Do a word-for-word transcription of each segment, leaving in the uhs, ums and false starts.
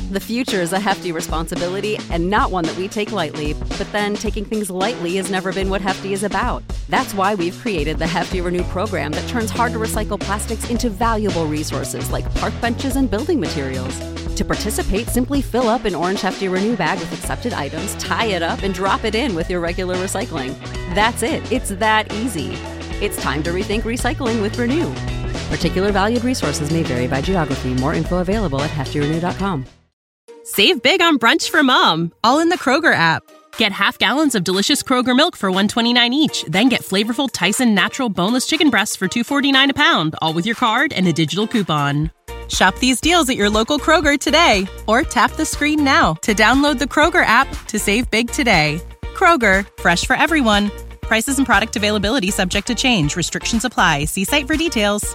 The future is a hefty responsibility and not one that we take lightly, but then taking things lightly has never been what Hefty is about. That's why we've created the Hefty Renew program that turns hard-to-recycle plastics into valuable resources like park benches and building materials. To participate, simply fill up an orange Hefty Renew bag with accepted items, tie it up, and drop it in with your regular recycling. That's it. It's that easy. It's time to rethink recycling with Renew. Particular valued resources may vary by geography. More info available at hefty renew dot com. Save big on brunch for mom, all in the Kroger app. Get half gallons of delicious Kroger milk for one dollar and twenty-nine cents each. Then get flavorful Tyson natural boneless chicken breasts for two dollars and forty-nine cents a pound, all with your card and a digital coupon. Shop these deals at your local Kroger today, or tap the screen now to download the Kroger app to save big today. Kroger, fresh for everyone. Prices and product availability subject to change. Restrictions apply. See site for details.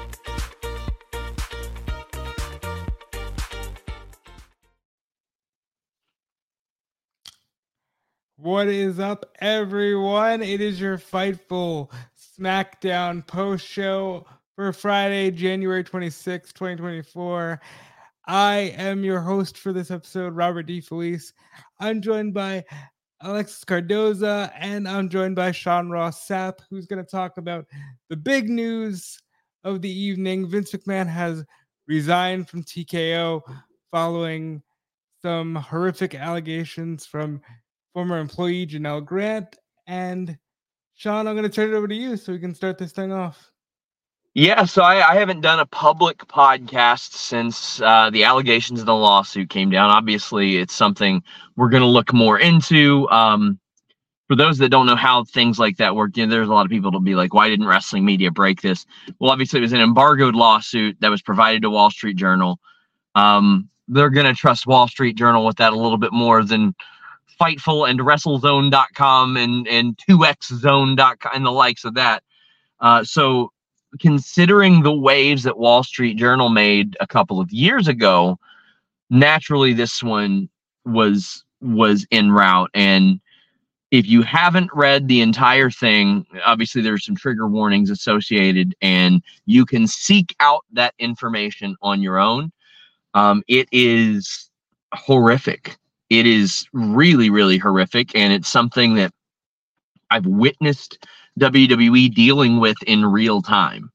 What is up, everyone? It is your Fightful SmackDown post show for Friday, January twenty-sixth, twenty twenty-four. I am your host for this episode, Robert DeFelice. I'm joined by Alexis Cardoza, and I'm joined by Sean Ross Sapp, who's going to talk about the big news of the evening. Vince McMahon has resigned from T K O following some horrific allegations from former employee Janelle Grant. And Sean, I'm going to turn it over to you so we can start this thing off. Yeah, so I, I haven't done a public podcast since uh, the allegations of the lawsuit came down. Obviously, it's something we're going to look more into. Um, for those that don't know how things like that work, you know, there's a lot of people that'll be like, why didn't wrestling media break this? Well, obviously, it was an embargoed lawsuit that was provided to Wall Street Journal. Um, they're going to trust Wall Street Journal with that a little bit more than Fightful and WrestleZone dot com and, and two X Zone dot com and the likes of that. Uh, so considering the waves that Wall Street Journal made a couple of years ago, naturally this one was was en route. And if you haven't read the entire thing, obviously there's some trigger warnings associated, and you can seek out that information on your own. Um, it is horrific. It is really, really horrific, and it's something that I've witnessed W W E dealing with in real time.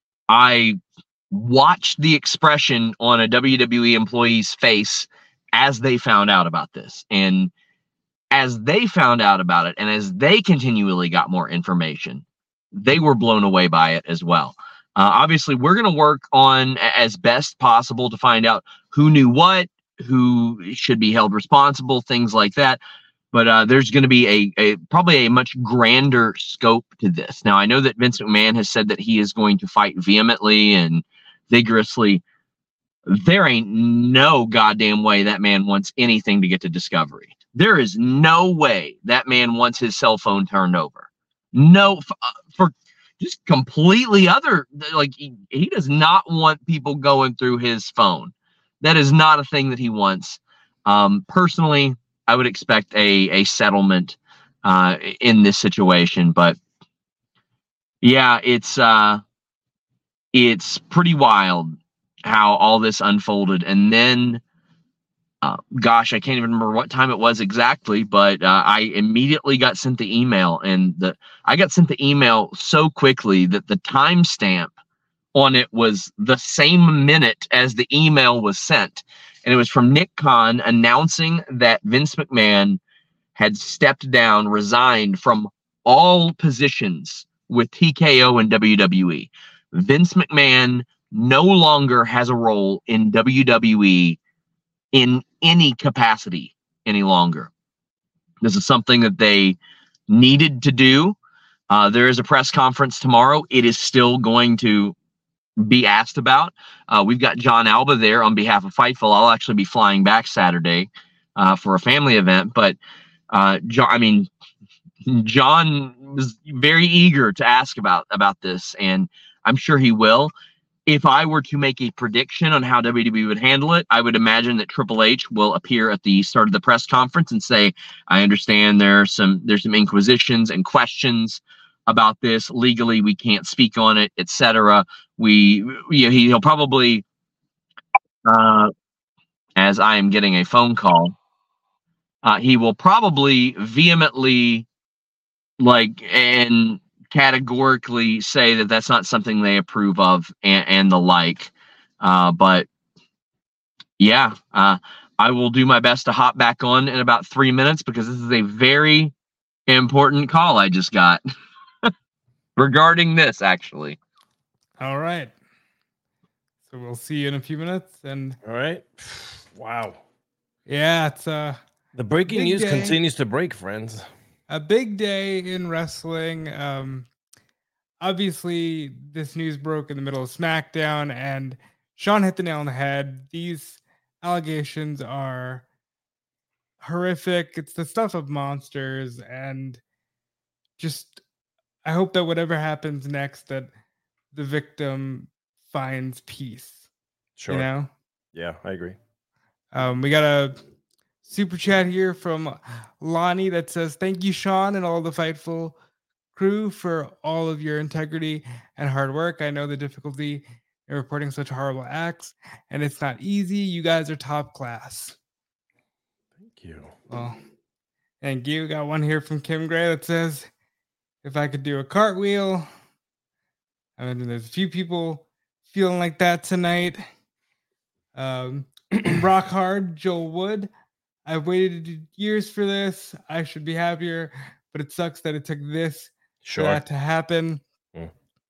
I watched the expression on a W W E employee's face as they found out about this, and as they found out about it, and as they continually got more information, they were blown away by it as well. Uh, obviously, we're going to work on as best possible to find out who knew what, who should be held responsible, things like that. But uh, there's going to be a, a probably a much grander scope to this. Now, I know that Vince McMahon has said that he is going to fight vehemently and vigorously. There ain't no goddamn way that man wants anything to get to Discovery. There is no way that man wants his cell phone turned over. No, for, uh, for just completely other, like he, he does not want people going through his phone. That is not a thing that he wants. Um, personally, I would expect a, a settlement uh, in this situation, but yeah, it's uh, it's pretty wild how all this unfolded. And then, uh, gosh, I can't even remember what time it was exactly, but uh, I immediately got sent the email, and the I got sent the email so quickly that the timestamp on it was the same minute as the email was sent. And it was from Nick Khan announcing that Vince McMahon had stepped down, resigned from all positions with T K O and W W E. Vince McMahon no longer has a role in W W E in any capacity any longer. This is something that they needed to do. Uh, there is a press conference tomorrow. It is still going to be asked about. Uh, we've got John Alba there on behalf of Fightful. I'll actually be flying back Saturday uh, for a family event. But uh, John, I mean, John was very eager to ask about about this, and I'm sure he will. If I were to make a prediction on how W W E would handle it, I would imagine that Triple H will appear at the start of the press conference and say, "I understand there are some there's some inquisitions and questions about this. Legally, we can't speak on it, et cetera" We, you know, he'll probably uh, as I am getting a phone call. Uh, he will probably vehemently, like, and categorically say that that's not something they approve of and, and the like. Uh, but yeah, uh, I will do my best to hop back on in about three minutes because this is a very important call I just got regarding this, actually. All right. So we'll see you in a few minutes. And all right. Wow. Yeah, it's uh the breaking news day. continues to break, friends. A big day in wrestling. Um, obviously, this news broke in the middle of SmackDown, and Sean hit the nail on the head. These allegations are horrific. It's the stuff of monsters, and just I hope that whatever happens next, that the victim finds peace. Sure. You know? Yeah, I agree. Um, we got a super chat here from Lonnie that says, "Thank you, Sean, and all the Fightful crew for all of your integrity and hard work. I know the difficulty in reporting such horrible acts, and it's not easy. You guys are top class." Thank you. Well, thank you. Got one here from Kim Gray that says, "If I could do a cartwheel." I mean, there's a few people feeling like that tonight. Um, Rock Hard, Joel Wood. "I've waited years for this. I should be happier, but it sucks that it took this sure. for that to happen." Mm.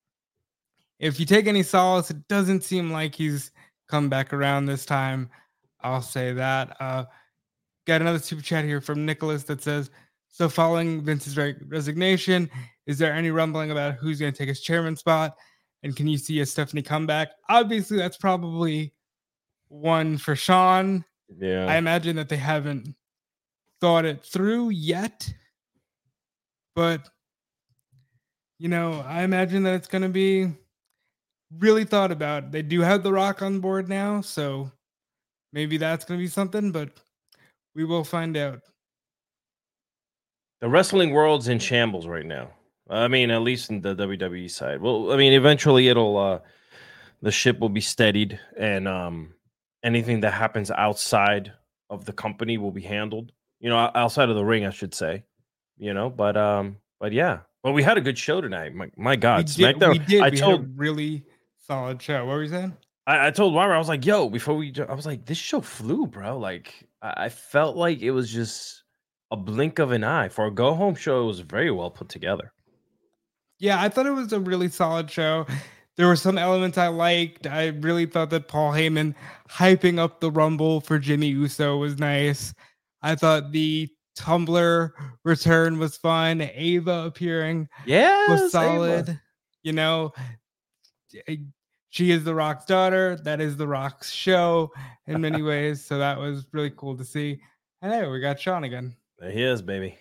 If you take any solace, it doesn't seem like he's come back around this time. I'll say that. Uh, got another super chat here from Nicholas that says, "So following Vince's re- resignation, is there any rumbling about who's going to take his chairman spot? And can you see a Stephanie comeback?" Obviously, that's probably one for Sean. Yeah. I imagine that they haven't thought it through yet. But, you know, I imagine that it's going to be really thought about. They do have The Rock on board now, so maybe that's going to be something, but we will find out. The wrestling world's in shambles right now. I mean, at least in the W W E side. Well, I mean, eventually it'll, uh, the ship will be steadied, and um, anything that happens outside of the company will be handled, you know, outside of the ring, I should say, you know, but, um, but yeah, well, we had a good show tonight. My, my God, we did, SmackDown. We did. I we told, had a really solid show. What were you saying? I, I told Robert, I was like, yo, before we, I was like, this show flew, bro. Like, I, I felt like it was just a blink of an eye. For a go-home show, it was very well put together. Yeah, I thought it was a really solid show. There were some elements I liked. I really thought that Paul Heyman hyping up the Rumble for Jimmy Uso was nice. I thought the Tumblr return was fun. Ava appearing yeah, was solid. Ava. You know, she is The Rock's daughter. That is The Rock's show in many ways. So that was really cool to see. And hey, we got Sean again. There he is, baby.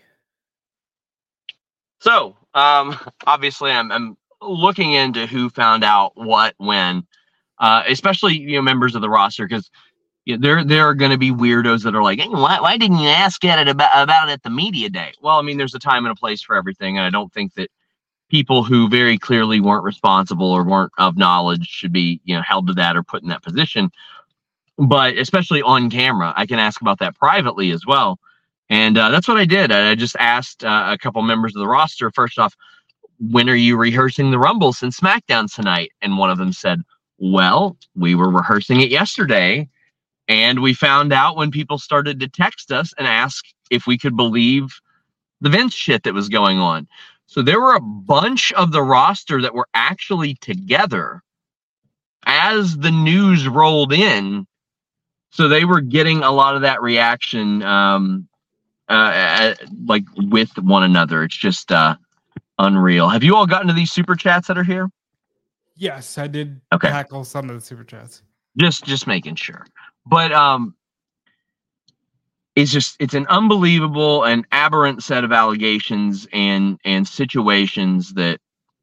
So, um, obviously, I'm, I'm looking into who found out what when, uh, especially, you know, members of the roster, because you know, there there are going to be weirdos that are like, hey, why why didn't you ask it about about it at the media day? Well, I mean, there's a time and a place for everything, and I don't think that people who very clearly weren't responsible or weren't of knowledge should be, you know, held to that or put in that position. But especially on camera, I can ask about that privately as well. And uh, that's what I did. I just asked uh, a couple members of the roster, first off, when are you rehearsing the Rumble since SmackDown tonight? And one of them said, well, we were rehearsing it yesterday. And we found out when people started to text us and ask if we could believe the Vince shit that was going on. So there were a bunch of the roster that were actually together as the news rolled in. So they were getting a lot of that reaction, um, uh, like with one another. It's just uh, unreal. Have you all gotten to these super chats that are here? Yes, I did okay. tackle some of the super chats. Just, just making sure. But um, it's just, it's an unbelievable and aberrant set of allegations and, and situations that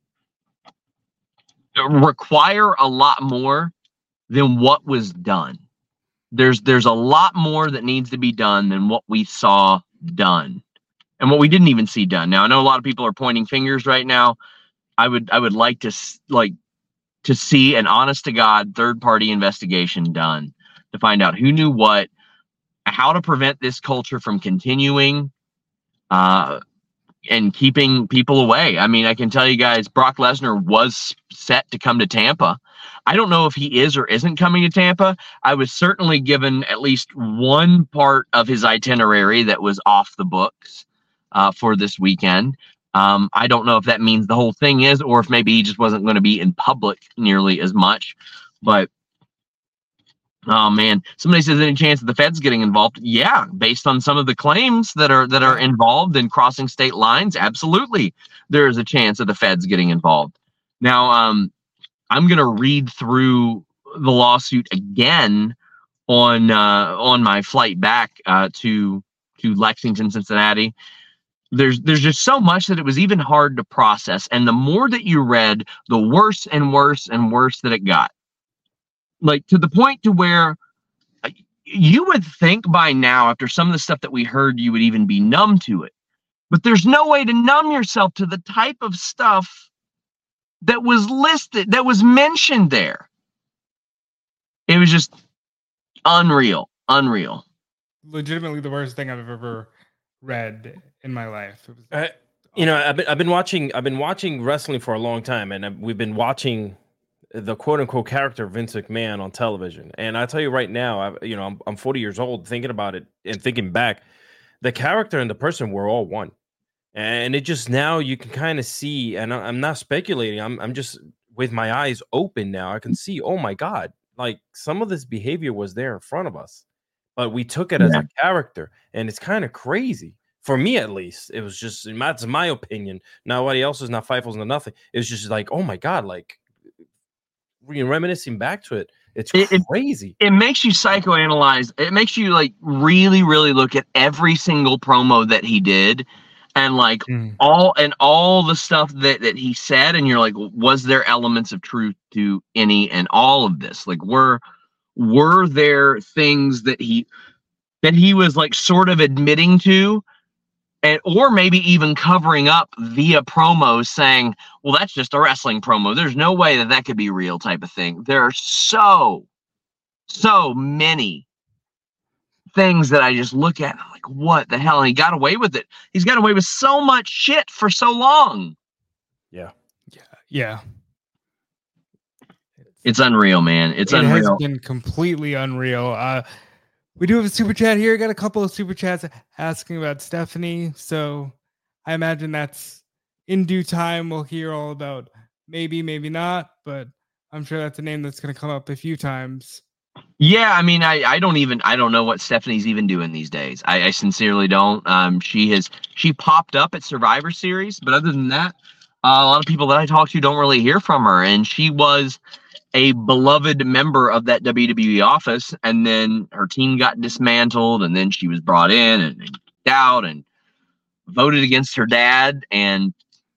require a lot more than what was done. There's, there's a lot more that needs to be done than what we saw done and what we didn't even see done. Now, I know a lot of people are pointing fingers right now. I would, I would like to like to see an honest to God third party investigation done. to find out who knew what, how to prevent this culture from continuing, uh, and keeping people away. I mean, I can tell you guys, Brock Lesnar was set to come to Tampa. I don't know if he is or isn't coming to Tampa. I was certainly given at least one part of his itinerary that was off the books uh, for this weekend. Um, I don't know if that means the whole thing is, or if maybe he just wasn't going to be in public nearly as much. But oh man, somebody says any chance of the feds getting involved? Yeah, based on some of the claims that are that are involved in crossing state lines, absolutely, there is a chance of the feds getting involved. Now, um, I'm going to read through the lawsuit again on uh, on my flight back uh, to to Lexington, Cincinnati. There's there's just so much that it was even hard to process, and the more that you read, the worse and worse and worse that it got. Like, to the point to where you would think by now, after some of the stuff that we heard, you would even be numb to it. But there's no way to numb yourself to the type of stuff that was listed, that was mentioned there. It was just unreal, unreal. Legitimately the worst thing I've ever read in my life. It was, uh, you know, I've been, I've been watching, I've been watching wrestling for a long time, and we've been watching the quote unquote character Vince McMahon on television. And I tell you right now, I, you know, I'm, I'm forty years old, thinking about it and thinking back, the character and the person were all one. And it just, now you can kind of see, and I'm not speculating, I'm, I'm just with my eyes open now. I can see, oh my God, like some of this behavior was there in front of us, but we took it yeah. as a character, and it's kind of crazy. For me, at least, it was just, that's my opinion. Nobody else is, not Fightful's, not nothing. It was just like, oh my God, like, reminiscing back to it, it's it, crazy. It, it makes you psychoanalyze. It makes you like really, really look at every single promo that he did, and like mm. all and all the stuff that that he said. And you're like, was there elements of truth to any and all of this? Like, were were there things that he that he was like sort of admitting to? And or maybe even covering up via promos, saying, well, that's just a wrestling promo. There's no way that that could be real, type of thing. There are so, so many things that I just look at and I'm like, what the hell? And he got away with it. He's got away with so much shit for so long. Yeah. Yeah. Yeah. It's unreal, man. It's it unreal. It has been completely unreal. Uh, We do have a super chat here. Got a couple of super chats asking about Stephanie. So I imagine that's in due time. We'll hear all about maybe, maybe not, but I'm sure that's a name that's going to come up a few times. Yeah. I mean, I, I don't even, I don't know what Stephanie's even doing these days. I, I sincerely don't. Um, she has, she popped up at Survivor Series, but other than that, uh, a lot of people that I talk to don't really hear from her. And she was a beloved member of that W W E office, and then her team got dismantled, and then she was brought in and, and out and voted against her dad and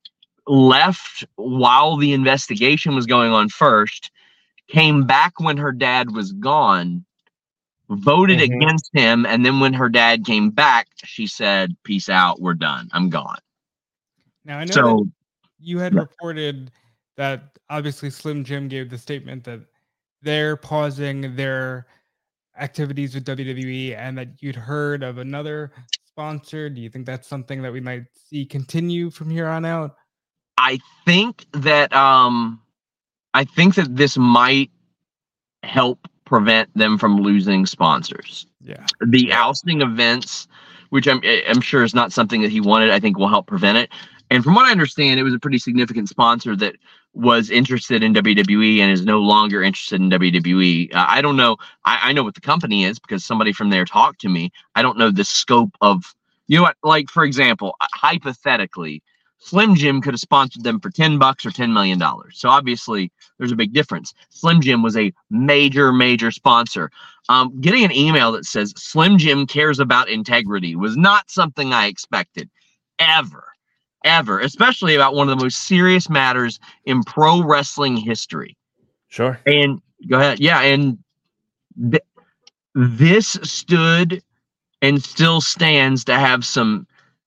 left while the investigation was going on first, came back when her dad was gone, voted mm-hmm. against him, and then when her dad came back, she said, peace out, we're done, I'm gone. Now, I know so, that you had yeah. reported that obviously Slim Jim gave the statement that they're pausing their activities with W W E, and that you'd heard of another sponsor. Do you think that's something that we might see continue from here on out? I think that um, I think that this might help prevent them from losing sponsors. Yeah, the ousting events, which I'm I'm sure is not something that he wanted, I think will help prevent it. And from what I understand, it was a pretty significant sponsor that was interested in W W E and is no longer interested in W W E. Uh, I don't know. I, I know what the company is because somebody from there talked to me. I don't know the scope of, you know what, like, for example, hypothetically, Slim Jim could have sponsored them for ten bucks or ten million dollars. So obviously there's a big difference. Slim Jim was a major, major sponsor. Um, getting an email that says Slim Jim cares about integrity was not something I expected ever. Ever, especially about one of the most serious matters in pro wrestling history. Sure. And go ahead. Yeah. And th- this stood and still stands to have some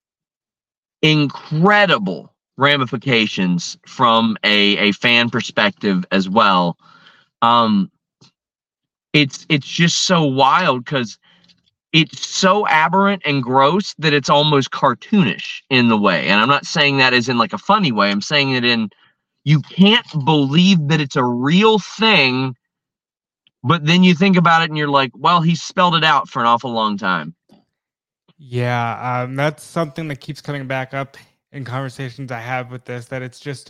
incredible ramifications from a, a fan perspective as well. Um, it's it's just so wild because it's so aberrant and gross that it's almost cartoonish in the way. And I'm not saying that as in like a funny way. I'm saying it in, you can't believe that it's a real thing, but then you think about it and you're like, well, he spelled it out for an awful long time. Yeah, um, that's something that keeps coming back up in conversations I have with this, that it's just,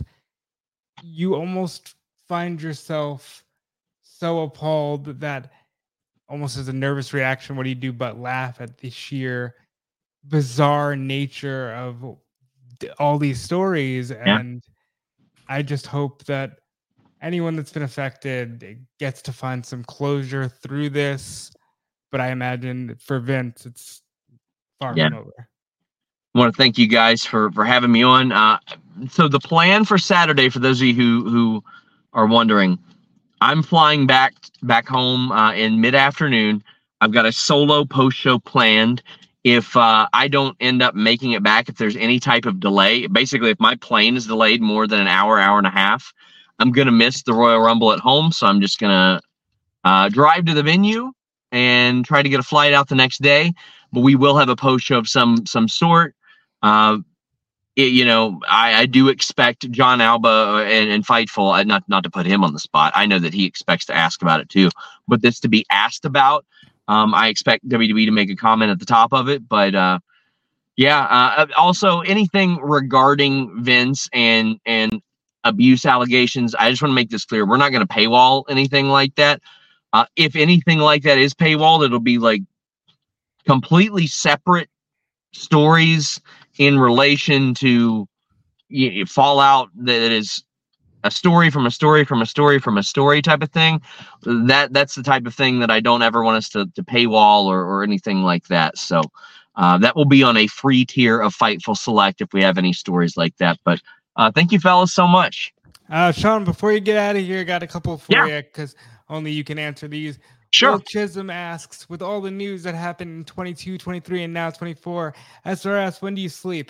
you almost find yourself so appalled that almost as a nervous reaction, what do you do but laugh at the sheer bizarre nature of all these stories? Yeah. And I just hope that anyone that's been affected gets to find some closure through this. But I imagine for Vince, it's far Yeah. from over. I want to thank you guys for for having me on. Uh, so the plan for Saturday, for those of you who who are wondering, I'm flying back back home uh, in mid-afternoon. I've got a solo post show planned. If uh, I don't end up making it back, if there's any type of delay, basically if my plane is delayed more than an hour, hour and a half, I'm gonna miss the Royal Rumble at home. So I'm just gonna uh, drive to the venue and try to get a flight out the next day. But we will have a post show of some some sort. Uh, it, you know, I, I do expect John Alba and, and Fightful, uh, not not to put him on the spot. I know that he expects to ask about it too, but this to be asked about. Um, I expect W W E to make a comment at the top of it, but uh, yeah. Uh, also, anything regarding Vince and and abuse allegations, I just want to make this clear: we're not going to paywall anything like that. Uh, if anything like that is paywalled, it'll be like completely separate stories in relation to you know, fallout that is a story from a story from a story from a story type of thing. That that's the type of thing that I don't ever want us to, to paywall or, or anything like that. So uh, that will be on a free tier of Fightful Select if we have any stories like that. But uh, thank you, fellas, so much. Uh, Sean, before you get out of here, I got a couple for Yeah. you because only you can answer these. Sure. Will Chisholm asks, with all the news that happened in twenty-two, twenty-three, and now twenty-four, S R S, when do you sleep?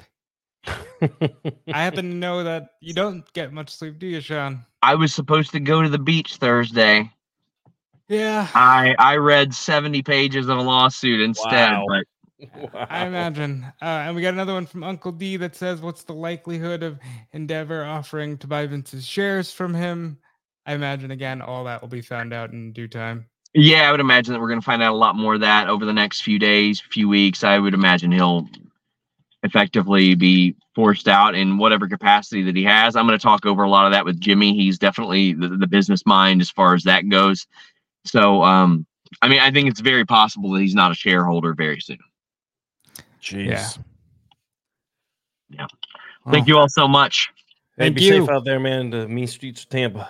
I happen to know that you don't get much sleep, do you, Sean? I was supposed to go to the beach Thursday. Yeah. I I read seventy pages of a lawsuit instead, Wow. but Wow. I imagine. Uh, and we got another one from Uncle D that says, what's the likelihood of Endeavor offering to buy Vince's shares from him? I imagine, again, all that will be found out in due time. yeah, I would imagine that we're going to find out a lot more of that over the next few days, few weeks. I would imagine he'll effectively be forced out in whatever capacity that he has. I'm going to talk over a lot of that with Jimmy. He's definitely the, the business mind as far as that goes. So, um, I mean, I think it's very possible that he's not a shareholder very soon. Jeez. Yeah. Yeah. Thank you all so much. Hey, Thank be you. safe out there, man. The mean streets of Tampa.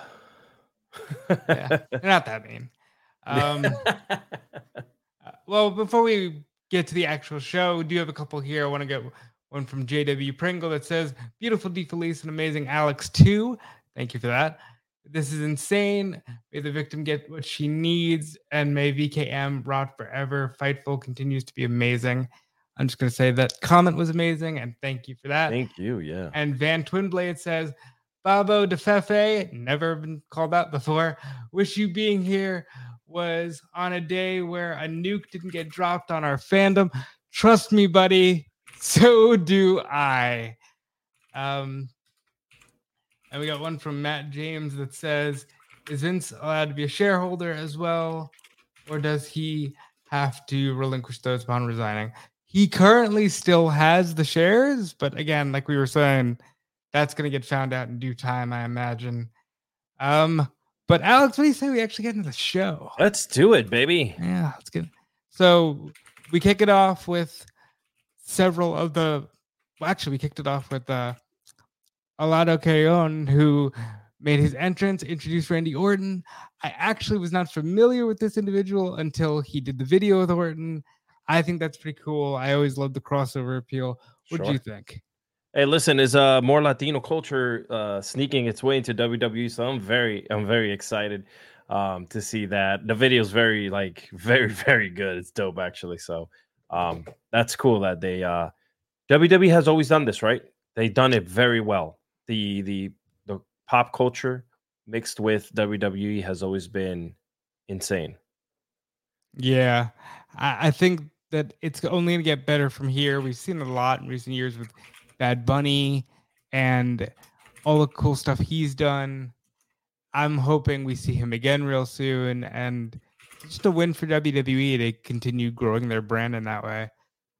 Yeah, they're not that mean. Um, uh, well, before we get to the actual show, we do have a couple here. I want to get one from J W Pringle that says, beautiful D. Felice and amazing Alex too. Thank you for that. This is insane. May the victim get what she needs, and may V K M rot forever. Fightful continues to be amazing. I'm just going to say that comment was amazing, and thank you for that. Thank you. Yeah. And Van Twinblade says, Babo DeFefe, never been called out before. Wish you being here was on a day where a nuke didn't get dropped on our fandom. Trust me, buddy. So do I. Um, and we got one from Matt James that says, is Vince allowed to be a shareholder as well? Or does he have to relinquish those upon resigning? He currently still has the shares, but again, like we were saying, that's going to get found out in due time, I imagine. Um, but Alex, what do you say we actually get into the show? Let's do it, baby. Yeah, let's get. So we kick it off with several of the. Well, actually, we kicked it off with uh, Alado Carrion, who made his entrance, introduced Randy Orton. I actually was not familiar with this individual until he did the video with Orton. I think that's pretty cool. I always love the crossover appeal. What do Sure. you think? Hey, listen, is uh more Latino culture uh sneaking its way into W W E? So I'm very, I'm very excited um to see that. The video is very, like, very, very good. It's dope, actually. So um that's cool that they uh W W E has always done this, right? They've done it very well. The the the pop culture mixed with W W E has always been insane. Yeah, I, I think that it's only going to get better from here. We've seen a lot in recent years with Bad Bunny and all the cool stuff he's done. I'm hoping we see him again real soon, and just a win for W W E to continue growing their brand in that way.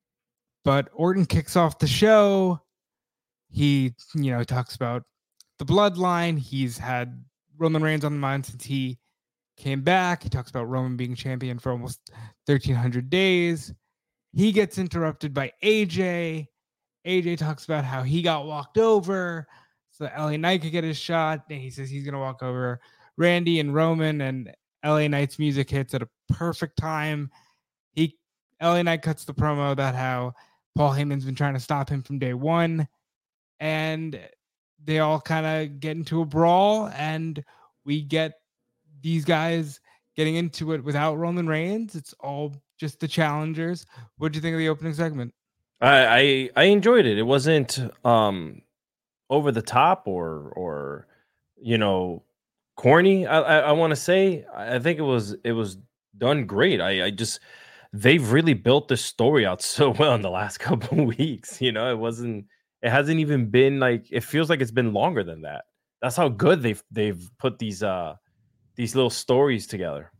But Orton kicks off the show. He, you know, talks about the bloodline. He's had Roman Reigns on the mind since he came back. He talks about Roman being champion for almost thirteen hundred days. He gets interrupted by A J. A J talks about how he got walked over so that L A Knight could get his shot. And he says he's going to walk over Randy and Roman, and L A Knight's music hits at a perfect time. He L A Knight cuts the promo about how Paul Heyman's been trying to stop him from day one. And they all kind of get into a brawl, and we get these guys getting into it without Roman Reigns. It's all just the challengers. What do you think of the opening segment? I, I I enjoyed it. It wasn't um over the top or or you know corny. I I, I want to say I think it was it was done great. I I just they've really built this story out so well in the last couple of weeks. You know, it wasn't. It hasn't even been like it feels like it's been longer than that. That's how good they've they've put these uh these little stories together.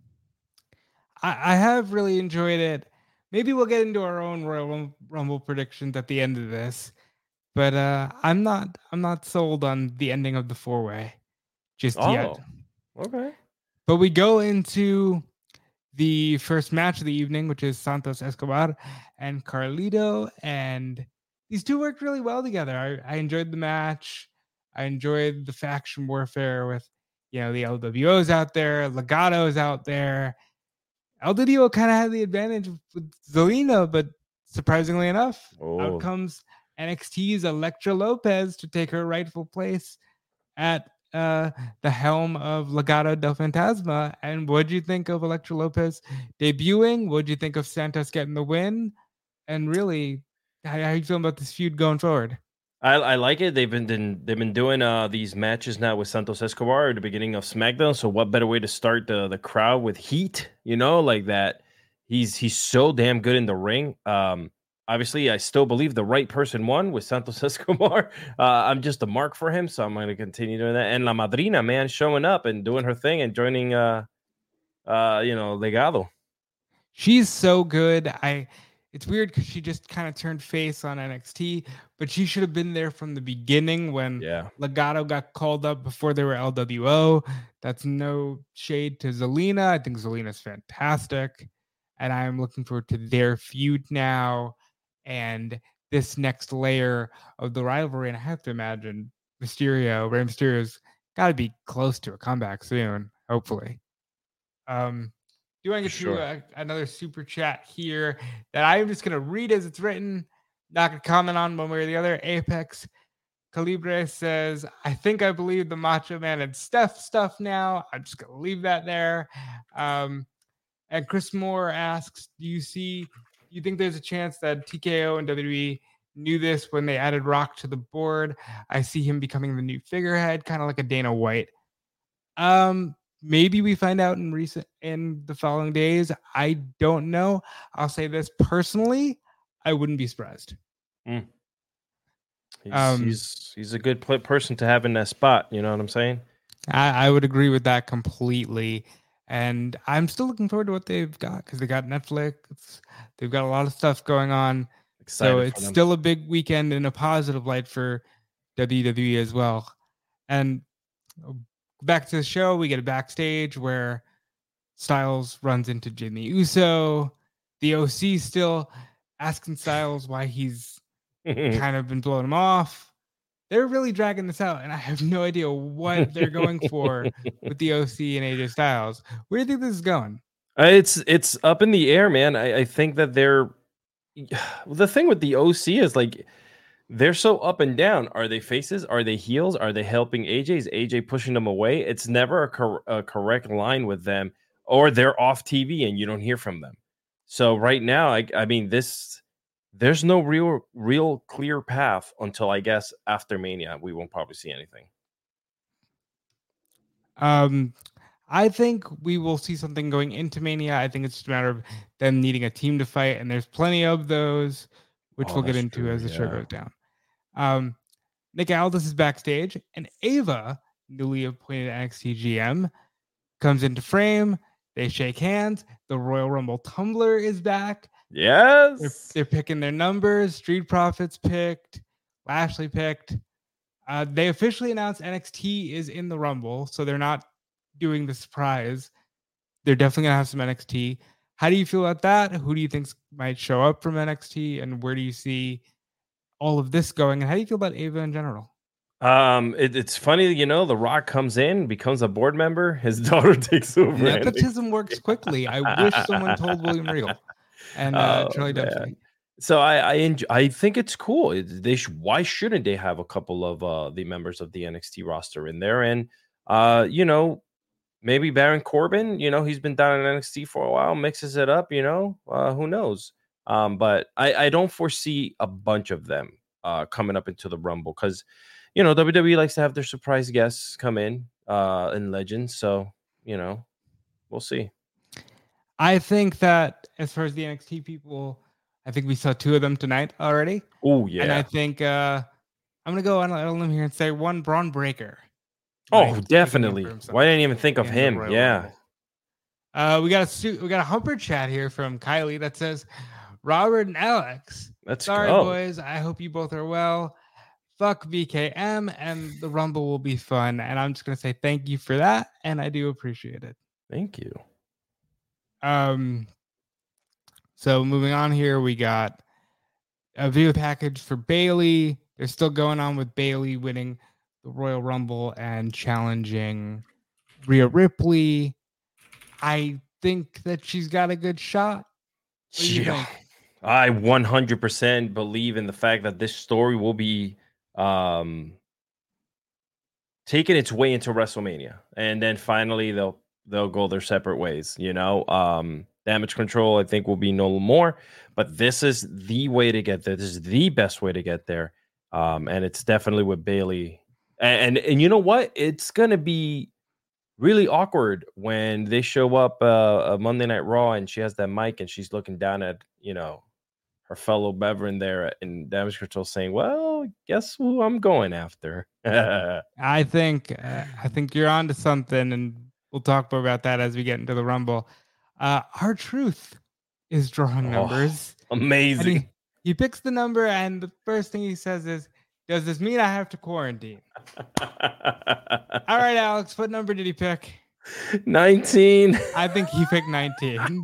I, I have really enjoyed it. Maybe we'll get into our own Royal Rumble predictions at the end of this, but uh, I'm not I'm not sold on the ending of the four way just oh, yet. Okay. But we go into the first match of the evening, which is Santos Escobar and Carlito, and these two worked really well together. I, I enjoyed the match. I enjoyed the faction warfare with, you know, the L W Os out there, Legato's out there. L W O kind of had the advantage with Zelina, but surprisingly enough, oh. out comes N X T's Elektra Lopez to take her rightful place at uh, the helm of Legado del Fantasma. And what'd you think of Elektra Lopez debuting? What'd you think of Santos getting the win? And really, how, how you feeling about this feud going forward? I, I like it. They've been, been they've been doing uh, these matches now with Santos Escobar at the beginning of SmackDown. So what better way to start the the crowd with heat? You know, like that. He's he's so damn good in the ring. Um, obviously, I still believe the right person won with Santos Escobar. Uh, I'm just a mark for him, so I'm going to continue doing that. And La Madrina, man, showing up and doing her thing and joining, uh, uh, you know, Legado. She's so good. I. It's weird because she just kind of turned face on N X T, but she should have been there from the beginning when yeah. Legado got called up before they were L W O. That's no shade to Zelina. I think Zelina's fantastic, and I'm looking forward to their feud now and this next layer of the rivalry. And I have to imagine Mysterio, Rey Mysterio's got to be close to a comeback soon, hopefully. Um. Do want to get sure. to uh, another super chat here that I'm just going to read as it's written, not going to comment on one way or the other. Apex Calibre says, I think I believe the Macho Man and Steph stuff now. I'm just going to leave that there. Um, and Chris Moore asks, do you see, do you think there's a chance that T K O and W W E knew this when they added Rock to the board? I see him becoming the new figurehead, kind of like a Dana White. Um, Maybe we find out in recent in the following days. I don't know. I'll say this personally, I wouldn't be surprised. Mm. He's, um, he's he's a good person to have in that spot. You know what I'm saying? I, I would agree with that completely. And I'm still looking forward to what they've got because they got Netflix. They've got a lot of stuff going on. Excited so it's still a big weekend in a positive light for W W E as well. And back to the show, we get a backstage where Styles runs into Jimmy Uso. The O C still asking Styles why he's kind of been blowing him off. They're really dragging this out, and I have no idea what they're going for with the O C and A J Styles. Where do you think this is going? Uh, it's it's up in the air, man. I, I think that they're the thing with the O C is like they're so up and down. Are they faces? Are they heels? Are they helping A J? Is A J pushing them away? It's never a, cor- a correct line with them, or they're off T V and you don't hear from them. So right now, I, I mean, this there's no real, real clear path until I guess after Mania. We won't probably see anything. Um, I think we will see something going into Mania. I think it's just a matter of them needing a team to fight, and there's plenty of those, which Oh, we'll get that's into true, as the show yeah. goes down. Um, Nick Aldis is backstage, and Ava, newly appointed N X T G M, comes into frame. They shake hands. The Royal Rumble Tumbler is back. Yes. They're, they're picking their numbers. Street Profits picked. Lashley picked. Uh, they officially announced N X T is in the Rumble, so they're not doing the surprise. They're definitely going to have some N X T. How do you feel about that? Who do you think might show up from N X T, and where do you see all of this going? And how do you feel about Ava in general? Um, it, it's funny, you know, The Rock comes in, becomes a board member, his daughter takes over. Nepotism works quickly. I wish someone told William Regal and uh, Oh, Charlie man. Dempsey. So I I, enjoy, I think it's cool. It, they sh- why shouldn't they have a couple of uh, the members of the N X T roster in there? And uh, you know, maybe Baron Corbin. You know, he's been down in N X T for a while, mixes it up. You know, uh, who knows? Um, but I I don't foresee a bunch of them uh, coming up into the Rumble because you know W W E likes to have their surprise guests come in uh, in Legends. So you know, we'll see. I think that as far as the N X T people, I think we saw two of them tonight already. Oh yeah, and I think uh, I'm gonna go on a limb here and say one Braun Breaker. Oh, definitely. Why didn't I even think of him? Yeah. Uh, we got a su- we got a humper chat here from Kylie that says, Robert and Alex. Let's Sorry, go. boys. I hope you both are well. Fuck V K M, and the Rumble will be fun. And I'm just gonna say thank you for that, and I do appreciate it. Thank you. Um. So moving on here, we got a video package for Bayley. They're still going on with Bayley winning the Royal Rumble and challenging Rhea Ripley. I think that she's got a good shot. What do you Yeah. think? I one hundred percent believe in the fact that this story will be um, taking its way into WrestleMania, and then finally they'll they'll go their separate ways. You know, um, Damage Control I think will be no more, but this is the way to get there. This is the best way to get there, um, and it's definitely with Bayley. And, and and you know what? It's gonna be really awkward when they show up uh, a Monday Night Raw and she has that mic and she's looking down at, you know, her fellow Beveren there in Damage Control saying, well, guess who I'm going after? I think uh, I think you're onto something, and we'll talk more about that as we get into the Rumble. Uh, R-Truth is drawing Oh, numbers. Amazing. He, he picks the number, and the first thing he says is, does this mean I have to quarantine? All right, Alex, what number did he pick? nineteen. I think he picked nineteen.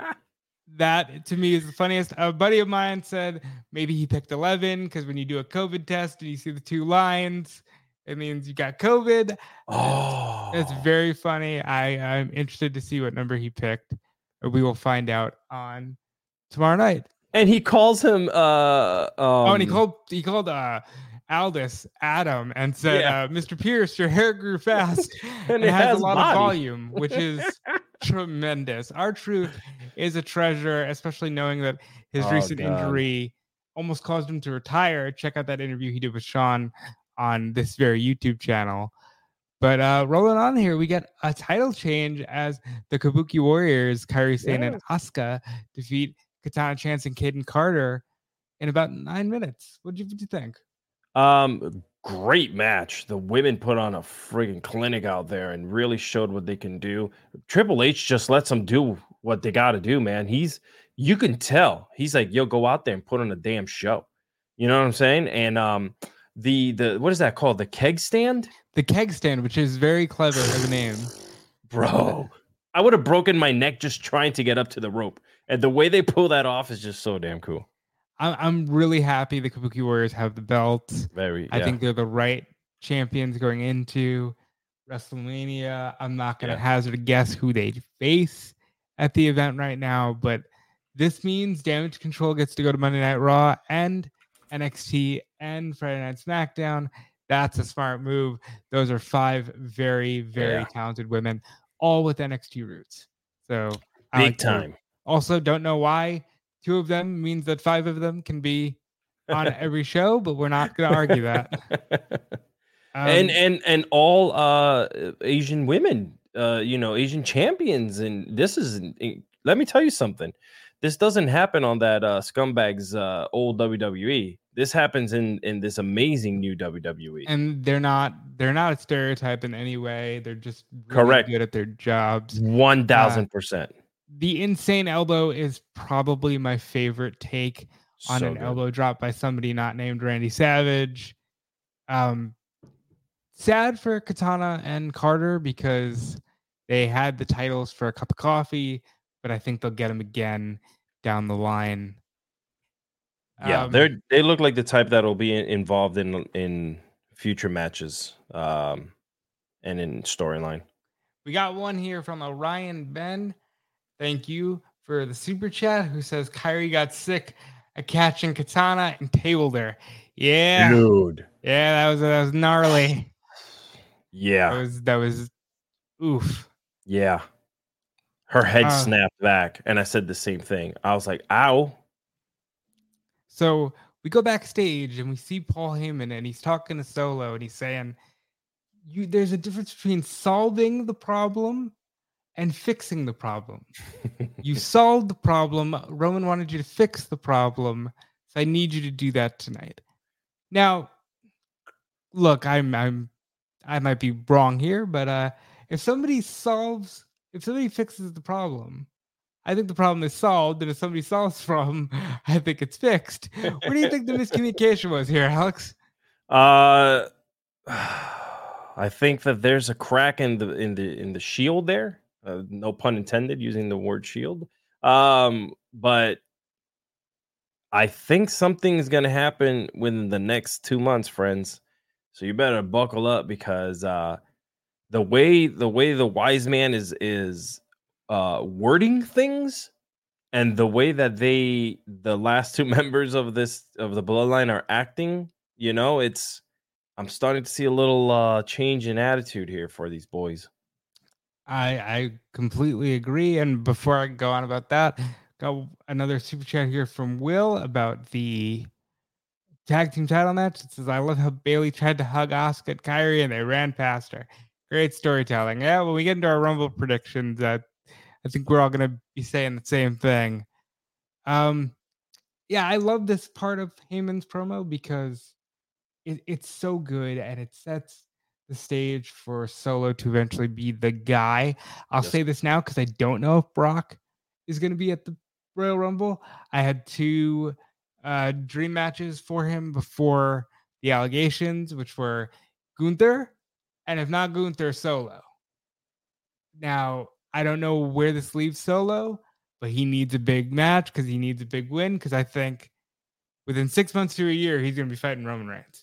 That, to me, is the funniest. A buddy of mine said maybe he picked eleven because when you do a COVID test and you see the two lines, it means you got COVID. Oh, It's very funny. I, I'm interested to see what number he picked. Or we will find out on tomorrow night. and he calls him. Uh, um, oh, and he called he called uh, Aldis Adam and said, Yeah. uh, Mister Pierce, your hair grew fast And and it it has, has a lot body." of volume, which is tremendous. R-Truth is a treasure, especially knowing that his Oh, recent God. injury almost caused him to retire. Check out that interview he did with Sean on this very YouTube channel. But uh, rolling on here, we get a title change as the Kabuki Warriors, Kairi Sane and Asuka, defeat Katana Chance and Kaden Carter in about nine minutes. What do you, you think? Um, great match. The women put on a friggin' clinic out there and really showed what they can do. Triple H just lets them do what they got to do, man. He's, you can tell he's like, yo, go out there and put on a damn show. You know what I'm saying? And um, the the what is that called? The keg stand, The keg stand, which is very clever as a name. bro. I would have broken my neck just trying to get up to the rope, and the way they pull that off is just so damn cool. I'm I'm really happy the Kabuki Warriors have the belts. Very, I yeah. think they're the right champions going into WrestleMania. I'm not going to Yeah. hazard a guess who they face at the event right now, but this means Damage Control gets to go to Monday Night Raw and N X T and Friday Night SmackDown. That's a smart move. Those are five very, very Yeah. talented women, all with N X T roots. So I Big like the move. time. Also, don't know why two of them means that five of them can be on every show, but we're not going to argue that. Um, and and and all uh Asian women uh, you know, Asian champions, and this is. Let me tell you something. This doesn't happen on that uh, scumbags uh, old W W E. This happens in in this amazing new W W E. And they're not they're not a stereotype in any way. They're just really Correct. good at their jobs. One thousand percent. The insane elbow is probably my favorite take on So an good. elbow drop by somebody not named Randy Savage. Um, sad for Katana and Carter because they had the titles for a cup of coffee, but I think they'll get them again down the line. Yeah, Um, they're they look like the type that'll be in, involved in in future matches, um, and in storyline. We got one here from Orion Ben. Thank you for the super chat. Who says Kyrie got sick at catching Katana and tabled her? Yeah, Dude. yeah, that was that was gnarly. Yeah. That was that was oof. Yeah. Her head Uh, snapped back, and I said the same thing. I was like, ow. So we go backstage and we see Paul Heyman, and he's talking to Solo, and he's saying, "You, there's a difference between solving the problem and fixing the problem. You solved the problem. Roman wanted you to fix the problem, so I need you to do that tonight." Now, look, I'm I'm I might be wrong here, but uh, if somebody solves, if somebody fixes the problem, I think the problem is solved, and if somebody solves the problem, I think it's fixed. What do you think the miscommunication was here, Alex? Uh, I think that there's a crack in the in the in the shield there. Uh, no pun intended, using the word shield. Um, but I think something's gonna happen within the next two months, friends. So you better buckle up, because uh, the way the way the wise man is is uh, wording things, and the way that they the last two members of this of the bloodline are acting, you know, it's I'm starting to see a little uh, change in attitude here for these boys. I I completely agree. And before I go on about that, got another super chat here from Will about the tag team title match. It says, "I love how Bailey tried to hug Asuka at Kyrie and they ran past her. Great storytelling." Yeah, when we get into our Rumble predictions, uh, I think we're all going to be saying the same thing. Um, yeah, I love this part of Heyman's promo because it, it's so good, and it sets the stage for Solo to eventually be the guy. I'll Yes. say this now because I don't know if Brock is going to be at the Royal Rumble. I had two uh, dream matches for him before the allegations, which were Gunther, and if not Gunther, Solo. Now, I don't know where this leaves Solo, but he needs a big match because he needs a big win, because I think within six months to a year, he's going to be fighting Roman Reigns.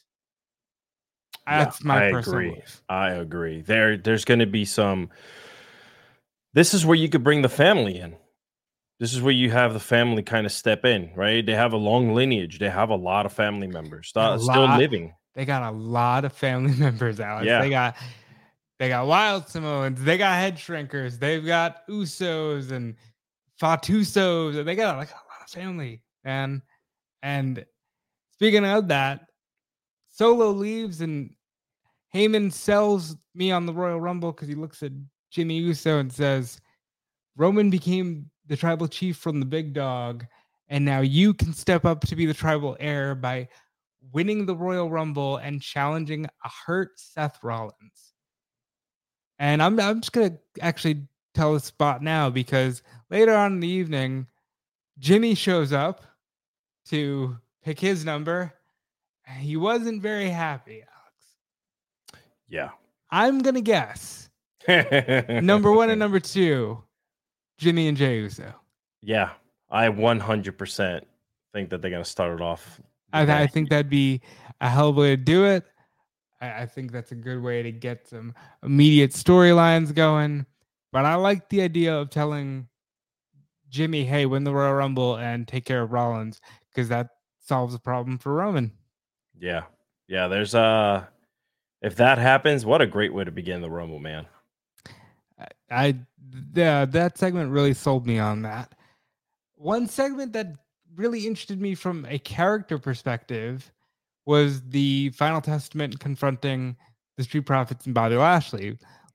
That's Yeah, my I personal agree. belief. I agree. There, there's going to be some. This is where you could bring the family in. This is where you have the family kind of step in, right? They have a long lineage. They have a lot of family members A uh, still lot- living. They got a lot of family members, Alex. Yeah. They got they got Wild Samoans, they got Head Shrinkers, they've got Usos and Fatusos, and they got like a lot of family, man. And speaking of that, Solo leaves and Heyman sells me on the Royal Rumble because he looks at Jimmy Uso and says, "Roman became the tribal chief from the big dog, and now you can step up to be the tribal heir by winning the Royal Rumble and challenging a hurt Seth Rollins." And I'm I'm just gonna actually tell the spot now, because later on in the evening, Jimmy shows up to pick his number. He wasn't very happy, Alex. Yeah. I'm gonna guess number one and number two, Jimmy and Jey Uso. Yeah, I one hundred percent think that they're going to start it off. I, with I that think heat. that'd be a hell of a way to do it. I, I think that's a good way to get some immediate storylines going. But I like the idea of telling Jimmy, "Hey, win the Royal Rumble and take care of Rollins," because that solves a problem for Roman. Yeah, yeah. There's uh, if that happens, what a great way to begin the Rumble, man. I, I yeah, that segment really sold me on that. One segment that really interested me from a character perspective was the Final Testament confronting the Street Profits and Bobby Lashley.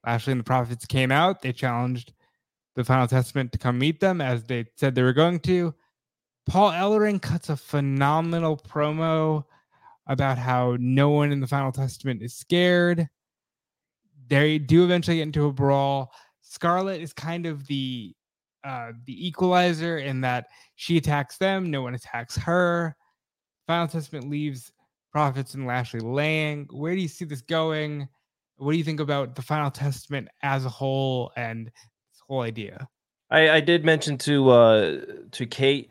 Lashley and the Profits came out. They challenged the Final Testament to come meet them, as they said they were going to. Paul Ellering cuts a phenomenal promo about how no one in the Final Testament is scared. They do eventually get into a brawl. Scarlett is kind of the uh, the equalizer in that she attacks them, no one attacks her. Final Testament leaves Profits and Lashley laying. Where do you see this going? What do you think about the Final Testament as a whole and this whole idea? I, I did mention to uh, to Kate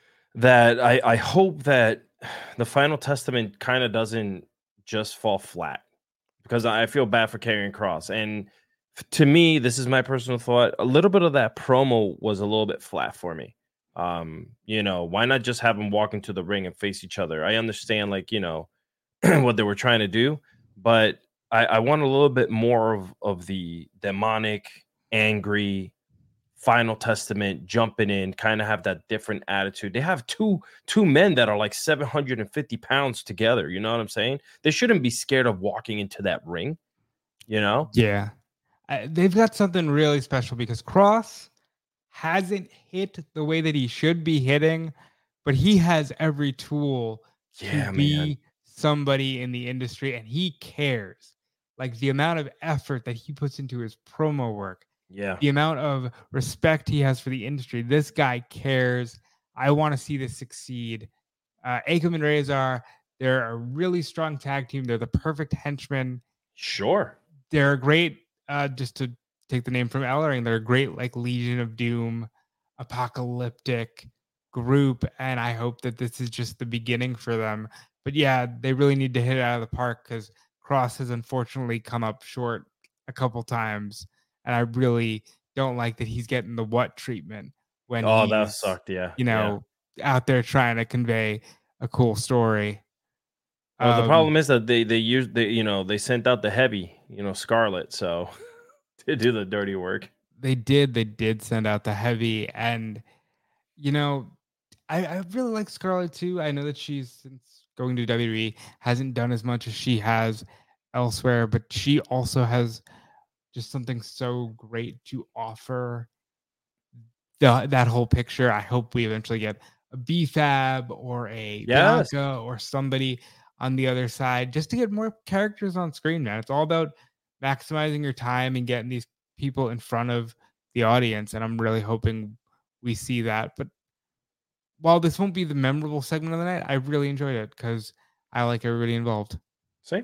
that I, I hope that the Final Testament kind of doesn't just fall flat, because I feel bad for Karrion Kross. And to me, this is my personal thought, a little bit of that promo was a little bit flat for me. Um, you know, why not just have them walk into the ring and face each other? I understand, like, you know, what they were trying to do, but I, I want a little bit more of, of the demonic, angry Final Testament jumping in, kind of have that different attitude. They have two two men that are like seven hundred fifty pounds together. You know what I'm saying? They shouldn't be scared of walking into that ring, you know? Yeah. Uh, they've got something really special because Kross hasn't hit the way that he should be hitting, but he has every tool to Yeah, be man. somebody in the industry, and he cares. Like the amount of effort that he puts into his promo work, Yeah. the amount of respect he has for the industry. This guy cares. I want to see this succeed. Uh, Akam and Razor, they're a really strong tag team. They're the perfect henchmen. Sure. They're a great, uh, just to take the name from Ellering, they're a great like Legion of Doom, apocalyptic group. And I hope that this is just the beginning for them. But yeah, they really need to hit it out of the park because Kross has unfortunately come up short a couple times. And I really don't like that he's getting the what treatment when Oh, he's, that sucked. Yeah. you know, yeah. out there trying to convey a cool story. Well, um, the problem is that they they used they you know they sent out the heavy, you know, Scarlet, so to do the dirty work. They did. They did send out the heavy, and you know, I, I really like Scarlett too. I know that she's since going to W W E hasn't done as much as she has elsewhere, but she also has just something so great to offer. The, that whole picture. I hope we eventually get a B Fab or a Yes. Bianca or somebody on the other side just to get more characters on screen, man. It's all about maximizing your time and getting these people in front of the audience. And I'm really hoping we see that. But while this won't be the memorable segment of the night, I really enjoyed it because I like everybody involved. See?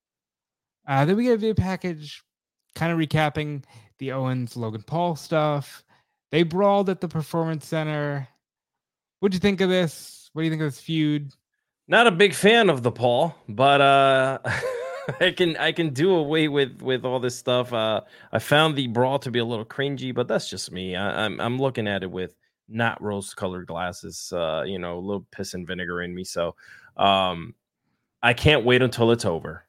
Uh, then we get a video package kind of recapping the Owens Logan Paul stuff. They brawled at the Performance Center. What'd you think of this? What do you think of this feud? Not a big fan of the Paul, but uh, I can I can do away with with all this stuff. Uh, I found the brawl to be a little cringy, but that's just me. I, I'm I'm looking at it with not rose-colored glasses. Uh, you know, a little piss and vinegar in me. So, um, I can't wait until it's over.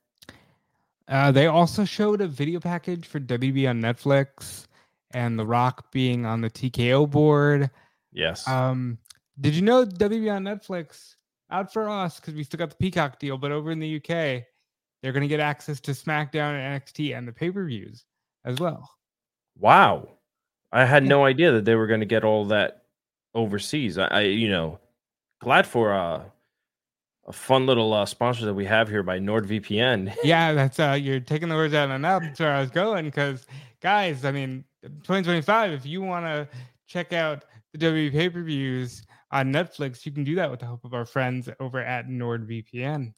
Uh, they also showed a video package for W W E on Netflix and The Rock being on the T K O board. Yes. Um, did you know W W E on Netflix? Out for us because we still got the Peacock deal, but over in the U K, they're going to get access to SmackDown and N X T and the pay-per-views as well. Wow. I had Yeah. no idea that they were going to get all that overseas. I, I you know, glad for uh, a fun little uh, sponsor that we have here by NordVPN. Yeah, that's uh, you're taking the words out of my mouth. That's where I was going because, guys, I mean, twenty twenty-five, if you want to check out the W W E pay-per-views on Netflix, you can do that with the help of our friends over at NordVPN.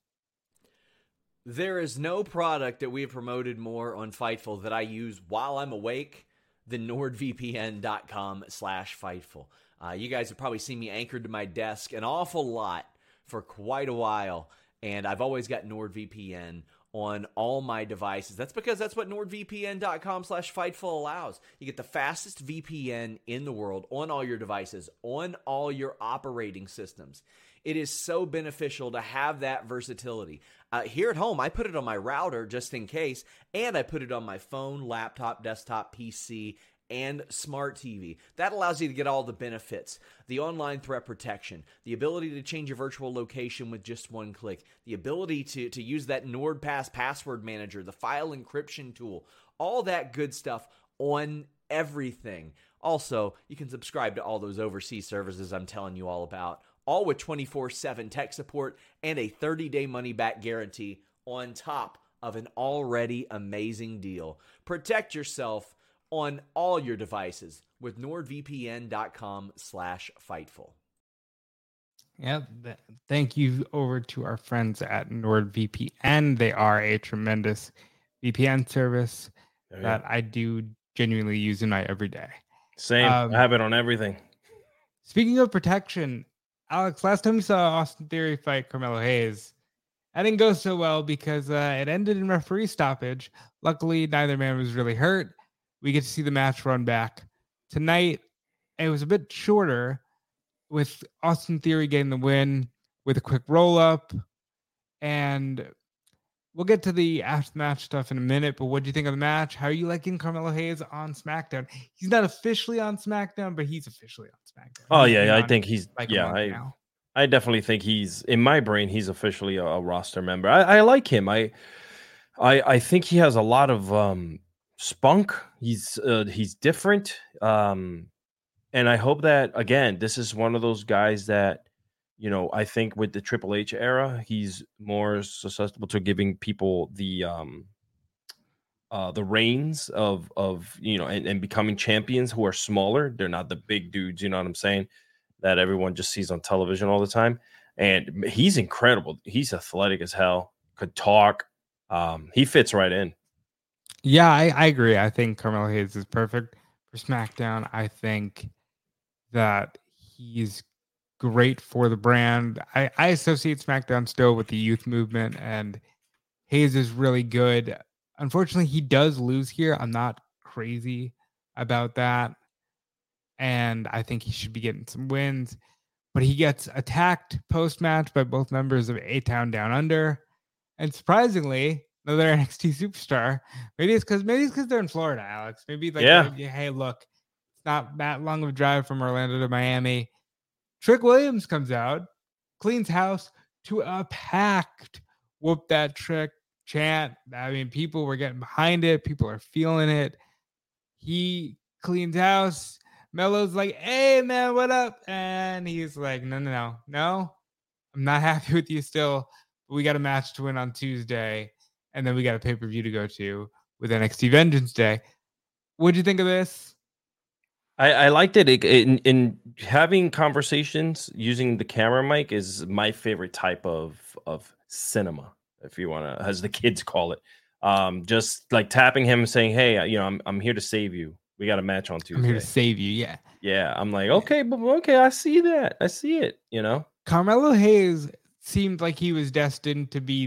There is no product that we have promoted more on Fightful that I use while I'm awake than NordVPN.com slash Fightful. Uh, you guys have probably seen me anchored to my desk an awful lot for quite a while, and I've always got NordVPN on all my devices. That's because that's what NordVPN.com slash Fightful allows. You get the fastest V P N in the world on all your devices, on all your operating systems. It is so beneficial to have that versatility. Uh, here at home, I put it on my router just in case, and I put it on my phone, laptop, desktop, P C, and smart T V. That allows you to get all the benefits: the online threat protection, the ability to change your virtual location with just one click, the ability to, to use that NordPass password manager, the file encryption tool, all that good stuff on everything. Also, you can subscribe to all those overseas services I'm telling you all about, all with twenty-four seven tech support and a thirty-day money-back guarantee on top of an already amazing deal. Protect yourself on all your devices with nordvpn.com slash Fightful. Yeah, th- thank you over to our friends at NordVPN. They are a tremendous V P N service oh, yeah. that I do genuinely use in my everyday. Same. Um, I have it on everything. Speaking of protection, Alex, last time we saw Austin Theory fight Carmelo Hayes, that didn't go so well because uh, it ended in referee stoppage. Luckily, neither man was really hurt. We get to see the match run back. Tonight, it was a bit shorter, with Austin Theory getting the win with a quick roll-up. And we'll get to the after-match stuff in a minute, but what do you think of the match? How are you liking Carmelo Hayes on SmackDown? He's not officially on SmackDown, but he's officially on SmackDown. Oh, he's yeah, I think he's... Like yeah, I, I definitely think he's... In my brain, he's officially a, a roster member. I, I like him. I, I I think he has a lot of um, spunk. He's uh, he's different. Um, and I hope that, again, this is one of those guys that, you know, I think with the Triple H era, he's more susceptible to giving people the um, uh, the reins of of you know, and, and becoming champions who are smaller. They're not the big dudes, you know what I'm saying, that everyone just sees on television all the time. And he's incredible. He's athletic as hell. Could talk. Um, he fits right in. Yeah, I, I agree. I think Carmelo Hayes is perfect for SmackDown. I think that he's great for the brand. I, I associate SmackDown still with the youth movement, and Hayes is really good. Unfortunately, he does lose here. I'm not crazy about that, and I think he should be getting some wins, but he gets attacked post-match by both members of A-Town Down Under, and surprisingly, another N X T superstar. Maybe it's because maybe it's because they're in Florida, Alex. Maybe like, yeah. Like, hey, look, it's not that long of a drive from Orlando to Miami. Trick Williams comes out, cleans house to a packed whoop that trick chant. I mean, people were getting behind it. People are feeling it. He cleans house. Melo's like, hey, man, what up? And he's like, no, no, no, no. I'm not happy with you still. But we got a match to win on Tuesday. And then we got a pay-per-view to go to with N X T Vengeance Day. What'd you think of this? I, I liked it. it in, in having conversations using the camera mic is my favorite type of of cinema, if you want to, as the kids call it. Um, just like tapping him and saying, "Hey, you know, I'm I'm here to save you. We got a match on Tuesday. I'm here to save you." Yeah, yeah. I'm like, okay, but okay, I see that. I see it. You know, Carmelo Hayes seemed like he was destined to be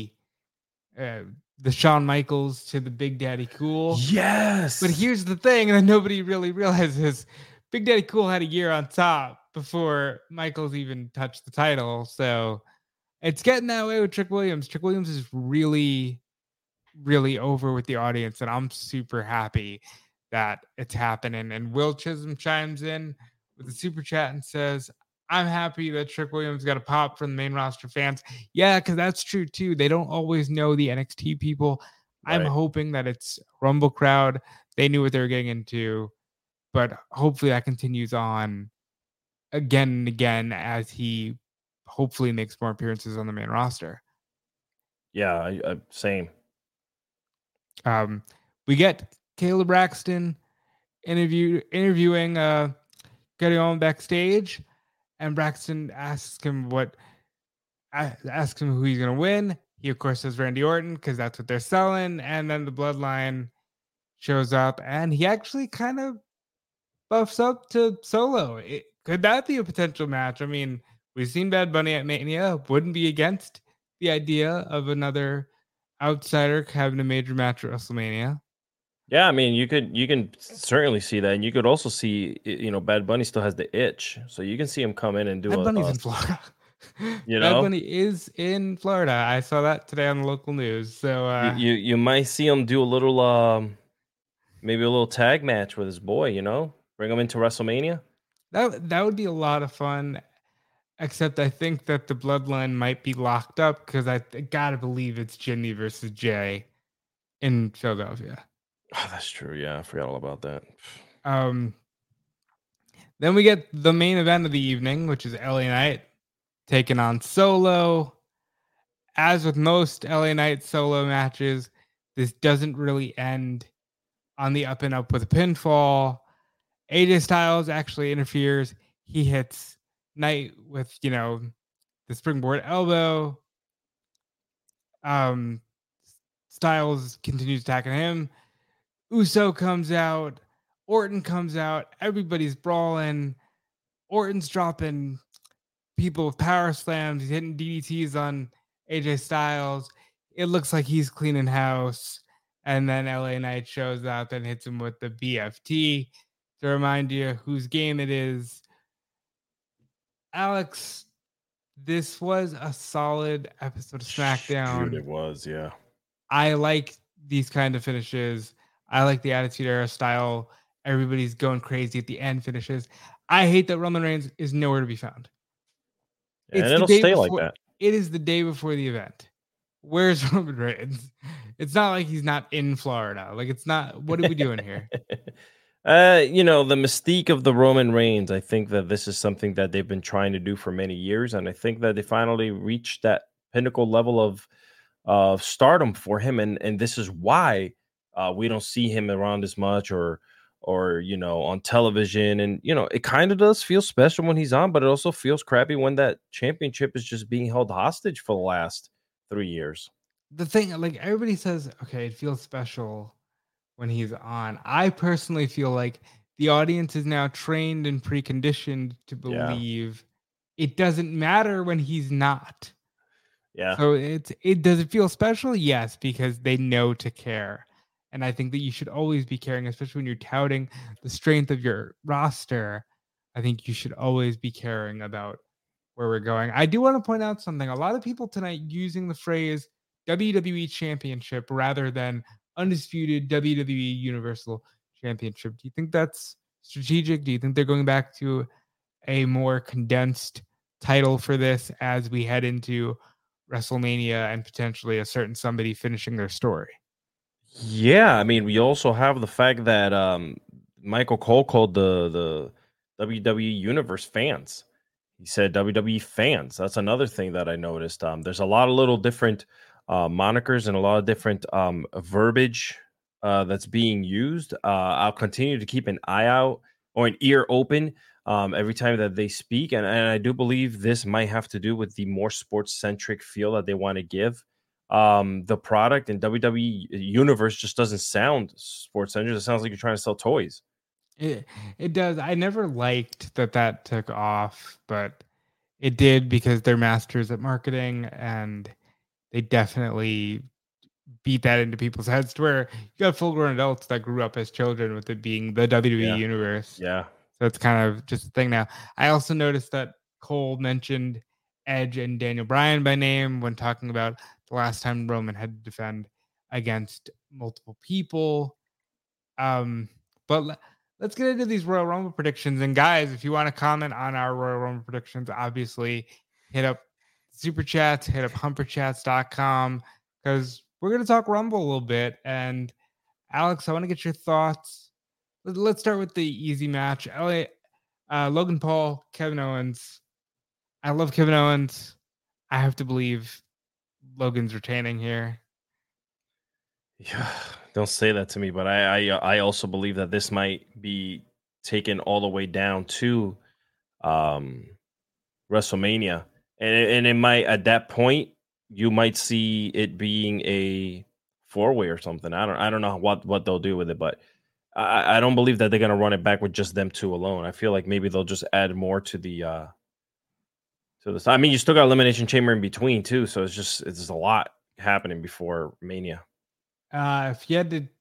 the uh, the Shawn Michaels to the Big Daddy Cool. Yes. But here's the thing that nobody really realizes. Big Daddy Cool had a year on top before Michaels even touched the title. So it's getting that way with Trick Williams. Trick Williams is really, really over with the audience. And I'm super happy that it's happening. And Will Chisholm chimes in with a super chat and says, I'm happy that Trick Williams got a pop from the main roster fans. Yeah, because that's true, too. They don't always know the N X T people. Right. I'm hoping that it's Rumble crowd. They knew what they were getting into. But hopefully that continues on again and again as he hopefully makes more appearances on the main roster. Yeah, I, I, same. Um, we get Kayla Braxton interview, interviewing uh, getting on backstage. And Braxton asks him what, asks him who he's going to win. He, of course, says Randy Orton because that's what they're selling. And then the Bloodline shows up, and he actually kind of buffs up to Solo. It, could that be a potential match? I mean, we've seen Bad Bunny at Mania. Wouldn't be against the idea of another outsider having a major match at WrestleMania. Yeah, I mean, you could you can certainly see that, and you could also see, you know, Bad Bunny still has the itch, so you can see him come in and do. Bad a, Bunny's a, in Florida. You know, Bad Bunny is in Florida. I saw that today on the local news. So uh, you, you you might see him do a little um, Maybe a little tag match with his boy, you know? Bring him into WrestleMania. That that would be a lot of fun. Except I think that the bloodline might be locked up because I, I gotta believe it's Jimmy versus Jay in Philadelphia. Oh, that's true. Yeah, I forgot all about that. Um, then we get the main event of the evening, which is L A Knight taking on Solo. As with most L A Knight solo matches, this doesn't really end on the up and up with a pinfall. A J Styles actually interferes. He hits Knight with, you know, the springboard elbow. Um, Styles continues attacking him. Uso comes out. Orton comes out. Everybody's brawling. Orton's dropping people with power slams. He's hitting D D Ts on A J Styles. It looks like he's cleaning house. And then L A Knight shows up and hits him with the B F T to remind you whose game it is. Alex, this was a solid episode of SmackDown. Dude, it was, yeah. I like these kind of finishes. I like the Attitude Era style. Everybody's going crazy at the end finishes. I hate that Roman Reigns is nowhere to be found. And it'll stay before, like that. It is the day before the event. Where's Roman Reigns? It's not like he's not in Florida. Like, it's not, what are we doing here? uh, you know, the mystique of the Roman Reigns, I think that this is something that they've been trying to do for many years. And I think that they finally reached that pinnacle level of of stardom for him. And, and this is why uh, we don't see him around as much or, or, you know, on television. And, you know, it kind of does feel special when he's on, but it also feels crappy when that championship is just being held hostage for the last three years. The thing, like, everybody says, okay, it feels special when he's on. I personally feel like the audience is now trained and preconditioned to believe yeah. it doesn't matter when he's not. Yeah. So it's it does it feel special? Yes, because they know to care. And I think that you should always be caring, especially when you're touting the strength of your roster. I think you should always be caring about where we're going. I do want to point out something. A lot of people tonight using the phrase W W E Championship rather than undisputed W W E Universal Championship. Do you think that's strategic? Do you think they're going back to a more condensed title for this as we head into WrestleMania and potentially a certain somebody finishing their story? Yeah, I mean, we also have the fact that um, Michael Cole called the the W W E Universe fans. He said W W E fans. That's another thing that I noticed. Um, there's a lot of little different uh, monikers and a lot of different um, verbiage uh, that's being used. Uh, I'll continue to keep an eye out or an ear open um, every time that they speak. And, and I do believe this might have to do with the more sports-centric feel that they want to give um, the product. And W W E Universe just doesn't sound sports-centric. It sounds like you're trying to sell toys. It, it does. I never liked that that took off, but it did because they're masters at marketing and they definitely beat that into people's heads to where you got full-grown adults that grew up as children with it being the W W E yeah. Universe. Yeah. So it's kind of just a thing now. I also noticed that Cole mentioned Edge and Daniel Bryan by name when talking about the last time Roman had to defend against multiple people. Um, but let's get into these Royal Rumble predictions. And guys, if you want to comment on our Royal Rumble predictions, obviously hit up Super Chats, hit up humper chats dot com because we're going to talk Rumble a little bit. And Alex, I want to get your thoughts. Let's start with the easy match. L A, uh, Logan Paul, Kevin Owens. I love Kevin Owens. I have to believe Logan's retaining here. Yeah, don't say that to me, but I, I I also believe that this might be taken all the way down to um, WrestleMania, and it, and it might at that point you might see it being a four way or something. I don't I don't know what what they'll do with it, but I, I don't believe that they're gonna run it back with just them two alone. I feel like maybe they'll just add more to the uh, to this. I mean, you still got Elimination Chamber in between too, so it's just it's just a lot happening before Mania. Uh, if you had to,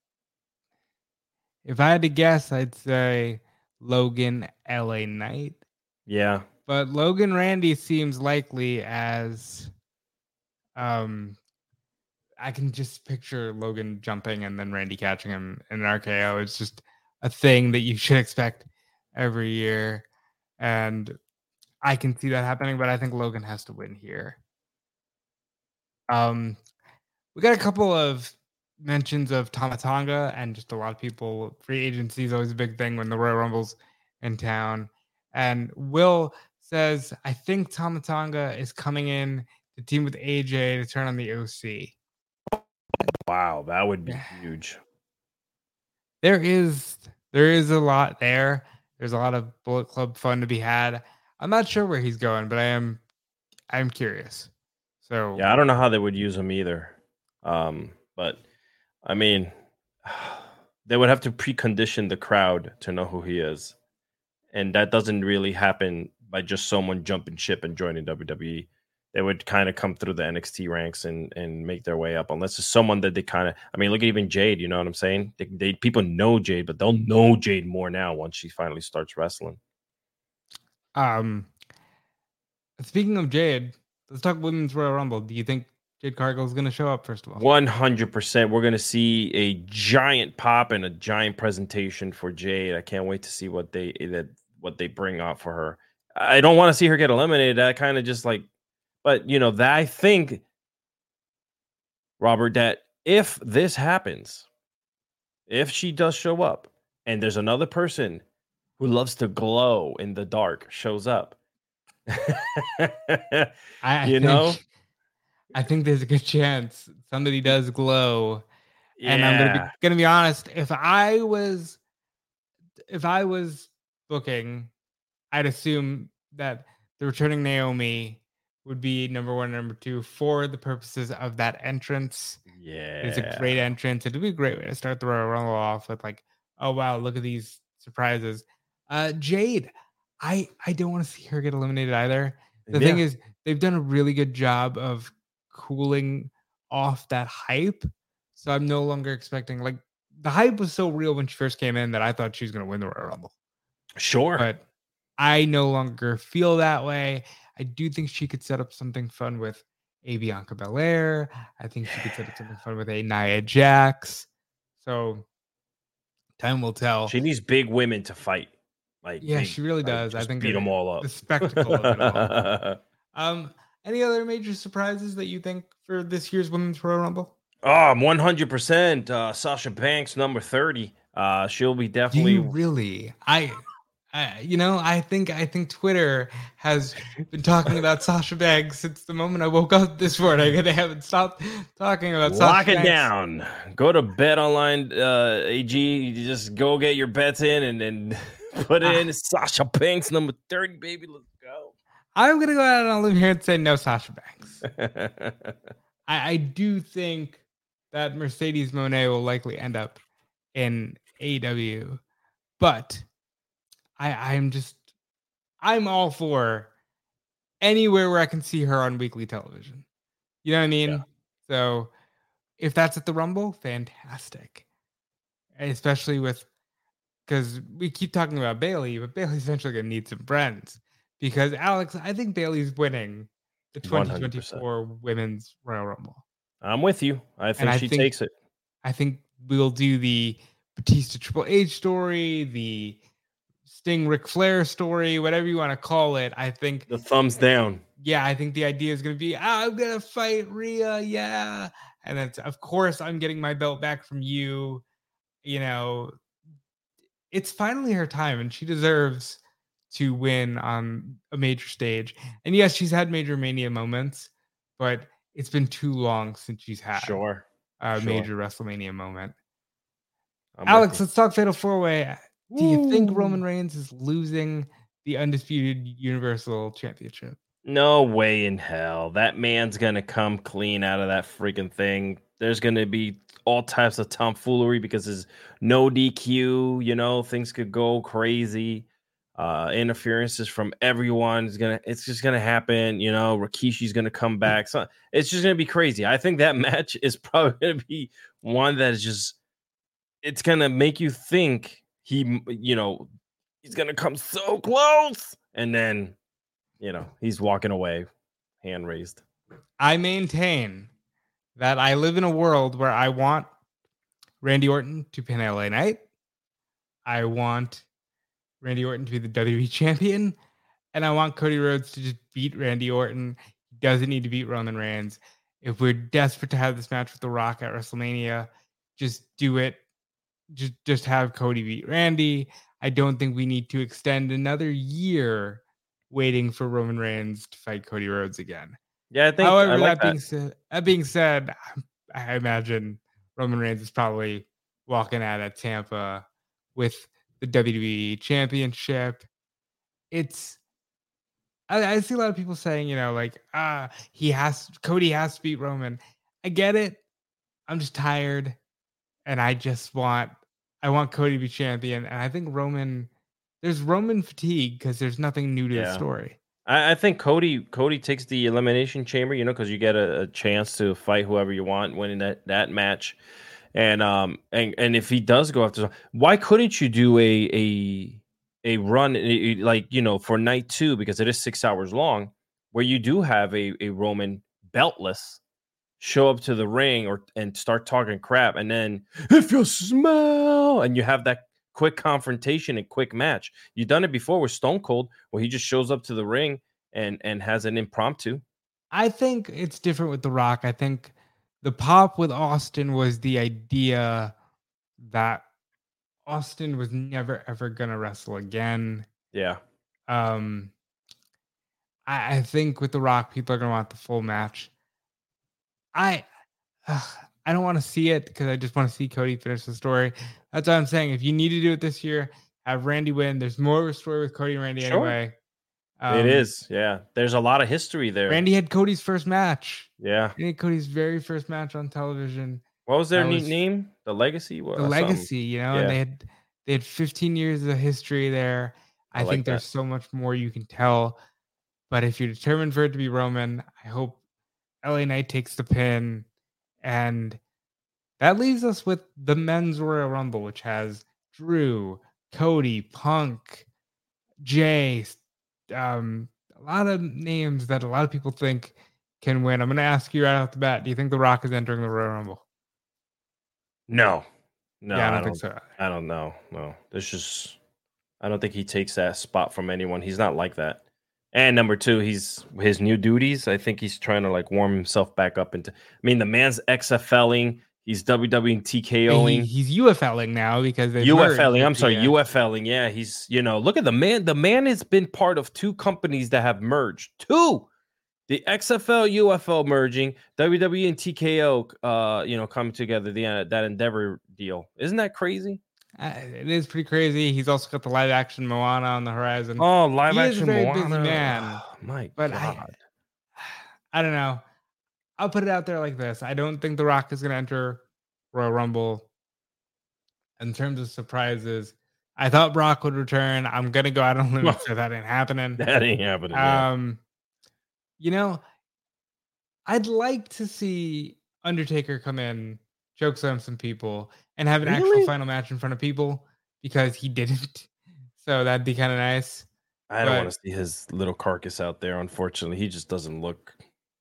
if I had to guess, I'd say Logan L A Knight. Yeah, but Logan Randy seems likely as, um, I can just picture Logan jumping and then Randy catching him in an R K O. It's just a thing that you should expect every year. And I can see that happening, but I think Logan has to win here. Um, we got a couple of mentions of Tama Tonga, and just a lot of people. Free agency is always a big thing when the Royal Rumble's in town. And Will says, I think Tama Tonga is coming in to team with A J to turn on the O C. Wow, that would be huge. There is there is a lot there. There's a lot of Bullet Club fun to be had. I'm not sure where he's going, but I am I'm curious. So yeah, I don't know how they would use him either. Um, but I mean, they would have to precondition the crowd to know who he is, and that doesn't really happen by just someone jumping ship and joining W W E. They would kind of come through the N X T ranks and and make their way up, unless it's someone that they kind of. I mean, look at even Jade. You know what I'm saying? They, they people know Jade, but they'll know Jade more now once she finally starts wrestling. Um, speaking of Jade, let's talk Women's Royal Rumble. Do you think Jade Cargill is going to show up, first of all? one hundred percent. We're going to see a giant pop and a giant presentation for Jade. I can't wait to see what they that what they bring out for her. I don't want to see her get eliminated. I kind of just like, but you know, that I think, Robert, that if this happens, if she does show up and there's another person who loves to glow in the dark shows up, I, I you think, know, I think there's a good chance somebody does glow. yeah. And I'm gonna be gonna be honest. If I was, if I was booking, I'd assume that the returning Naomi would be number one, number two for the purposes of that entrance. Yeah, It's a great entrance. It'd be a great way to start the Royal Rumble off with like, oh wow, look at these surprises. Uh, Jade, I I don't want to see her get eliminated either. The yeah. thing is, they've done a really good job of cooling off that hype. So I'm no longer expecting, like, the hype was so real when she first came in that I thought she was going to win the Royal Rumble. Sure. But I no longer feel that way. I do think she could set up something fun with a Bianca Belair. I think she could set up something fun with a Nia Jax. So time will tell. She needs big women to fight. Like, yeah, big, she really does. like, I think beat it, them all up. The spectacle of it all. Um, any other major surprises that you think for this year's Women's Royal Rumble? Oh, one hundred percent. Uh, Sasha Banks, number thirty. Uh, she'll be definitely. Do you really? I, I, you know, I think I think Twitter has been talking about Sasha Banks since the moment I woke up this morning, and they haven't stopped talking about Sasha Lock Banks. it down. Go to BetOnline uh, A G. You just go get your bets in and then put it in. Sasha Banks, number thirty, baby. Let's go. I'm gonna go out on a limb here and say no, Sasha Banks. I, I do think that Mercedes Moné will likely end up in A E W, but I, I'm just I'm all for anywhere where I can see her on weekly television. You know what I mean? Yeah. So if that's at the Rumble, fantastic. Especially with, because we keep talking about Bayley, but Bayley's eventually gonna need some friends. Because Alex, I think Bayley's winning the twenty twenty-four one hundred percent Women's Royal Rumble. I'm with you. I think I she think, takes it. I think we'll do the Batista Triple H story, the Sting Ric Flair story, whatever you want to call it. I think the thumbs down. Yeah, I think the idea is going to be, oh, I'm going to fight Rhea. Yeah. And then, of course, I'm getting my belt back from you. You know, it's finally her time, and she deserves to win on a major stage. And yes, she's had major Mania moments, but it's been too long since she's had sure. a sure. major WrestleMania moment. I'm Alex, let's talk Fatal Four-Way. Do you Ooh. think Roman Reigns is losing the undisputed Universal Championship? No way in hell. That man's going to come clean out of that freaking thing. There's going to be all types of tomfoolery because there's no D Q. You know, things could go crazy. Uh, interferences from everyone is gonna. It's just gonna happen. You know, Rikishi's gonna come back. So it's just gonna be crazy. I think that match is probably gonna be one that is just. It's gonna make you think he, you know, he's gonna come so close, and then, you know, he's walking away, hand raised. I maintain that I live in a world where I want Randy Orton to pin L A Knight. I want Randy Orton to be the W W E champion. And I want Cody Rhodes to just beat Randy Orton. He doesn't need to beat Roman Reigns. If we're desperate to have this match with The Rock at WrestleMania, just do it. Just, just have Cody beat Randy. I don't think we need to extend another year waiting for Roman Reigns to fight Cody Rhodes again. Yeah, I think. However, I like that, that. being said, that being said, I imagine Roman Reigns is probably walking out at Tampa with the W W E Championship. It's I, I see a lot of people saying, you know, like, ah, he has Cody has to beat Roman. I get it. I'm just tired, and I just want I want Cody to be champion. And I think Roman, there's Roman fatigue because there's nothing new to Yeah. the story. I, I think Cody Cody takes the elimination chamber, you know, because you get a, a chance to fight whoever you want, winning that that match. And um and and if he does go after, why couldn't you do a a a run like, you know, for night two, because it is six hours long, where you do have a, a Roman beltless show up to the ring or and start talking crap, and then if you smell, and you have that quick confrontation and quick match. You've done it before with Stone Cold, where he just shows up to the ring and and has an impromptu. I think it's different with The Rock. I think the pop with Austin was the idea that Austin was never ever gonna wrestle again. Yeah. Um, I, I think with The Rock, people are gonna want the full match. I, uh, I don't want to see it because I just want to see Cody finish the story. That's what I'm saying. If you need to do it this year, have Randy win. There's more of a story with Cody and Randy Sure. anyway. Um, It is. Yeah. There's a lot of history there. Randy had Cody's first match. Yeah. Randy had Cody's very first match on television. What was their That neat was- name? The Legacy? What, The something. legacy, you know, Yeah. and they had they had fifteen years of history there. I, I like think there's that. so much more you can tell. But if you're determined for it to be Roman, I hope L A Knight takes the pin. And that leaves us with the men's Royal Rumble, which has Drew, Cody, Punk, Jay, um, a lot of names that a lot of people think can win. I'm going to ask you right off the bat, do you think The Rock is entering the Royal Rumble? No. No, yeah, I don't, I think so. I don't know. No. There's just I don't think he takes that spot from anyone. He's not like that. And number two, he's his new duties. I think he's trying to like warm himself back up into. I mean, the man's X F L ing. He's W W E T K O ing. He, he's U F L ing now because they U F L ing. merged I'm with sorry, the, uh, U F L ing. Yeah, he's you know look at the man. The man has been part of two companies that have merged. Two, the X F L U F L merging, W W E and T K O, uh, you know, coming together. The uh, that Endeavor deal. Isn't that crazy? Uh, it is pretty crazy. He's also got the live action Moana on the horizon. Oh, live He is a action very busy Moana. man, Oh, my but God. I, I don't know. I'll put it out there like this. I don't think The Rock is going to enter Royal Rumble. In terms of surprises, I thought Brock would return. I'm going to go out on a limb and say that ain't happening. That ain't happening. yeah. Um, you know, I'd like to see Undertaker come in, choke slam some people, and have an Really? actual final match in front of people because he didn't. So that'd be kind of nice. I don't but- want to see his little carcass out there. Unfortunately, he just doesn't look.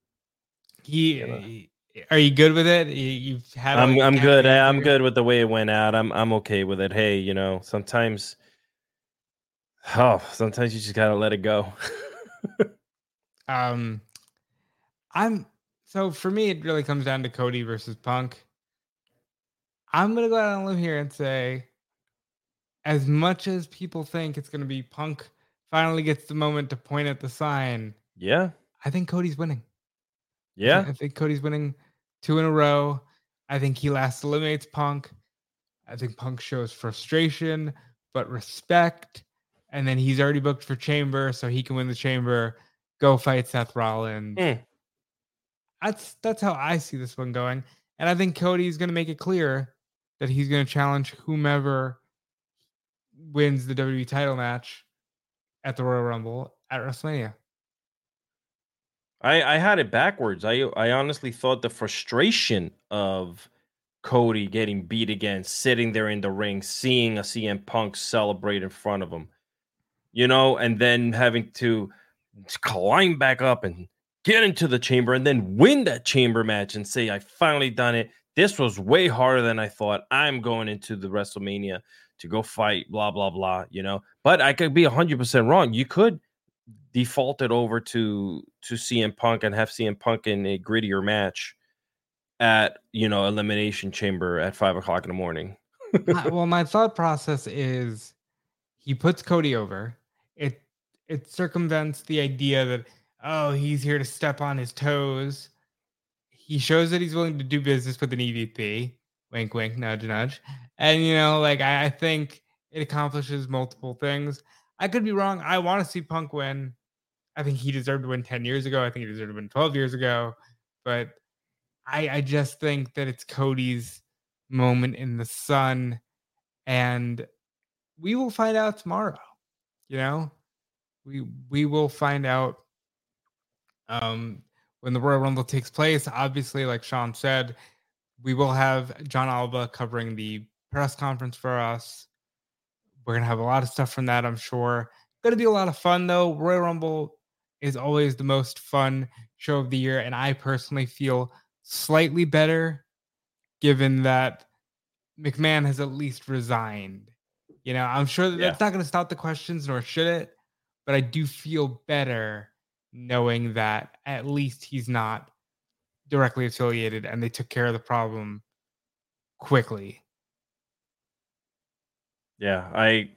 He, You know. he- are you good with it? You, you've had. all I'm your I'm good. campaigns I'm here? good with the way it went out. I'm I'm okay with it. Hey, you know, sometimes. Oh, sometimes you just gotta let it go. Um, I'm so for me, it really comes down to Cody versus Punk. I'm gonna go out on a limb here and say, as much as people think it's gonna be Punk finally gets the moment to point at the sign, Yeah, I think Cody's winning. I thi- yeah. I think Cody's winning two in a row. I think he last eliminates Punk. I think Punk shows frustration, but respect. And then he's already booked for Chamber, so he can win the Chamber. Go fight Seth Rollins. Hmm. That's that's how I see this one going. And I think Cody's going to make it clear that he's going to challenge whomever wins the W W E title match at the Royal Rumble at WrestleMania. I I had it backwards. I I honestly thought the frustration of Cody getting beat again, sitting there in the ring, seeing a C M Punk celebrate in front of him, you know, and then having to climb back up and get into the chamber and then win that chamber match and say, I finally done it. This was way harder than I thought. I'm going into the WrestleMania to go fight, blah, blah, blah, you know. But I could be one hundred percent wrong. You could default it over to, to C M Punk and have C M Punk in a grittier match at, you know, Elimination Chamber at five o'clock in the morning. my, well, my thought process is he puts Cody over. It it circumvents the idea that, oh, he's here to step on his toes. He shows that he's willing to do business with an E V P. Wink, wink, nudge, nudge. And, you know, like, I, I think it accomplishes multiple things. I could be wrong. I want to see Punk win. I think he deserved to win ten years ago. I think he deserved to win twelve years ago. But I, I just think that it's Cody's moment in the sun. And we will find out tomorrow. You know, we we will find out um, when the Royal Rumble takes place. Obviously, like Sean said, we will have John Alba covering the press conference for us. We're going to have a lot of stuff from that, I'm sure. Going to be a lot of fun, though. Royal Rumble is always the most fun show of the year, and I personally feel slightly better given that McMahon has at least resigned. You know, I'm sure that Yeah. that's not going to stop the questions, nor should it, but I do feel better knowing that at least he's not directly affiliated and they took care of the problem quickly. Yeah, I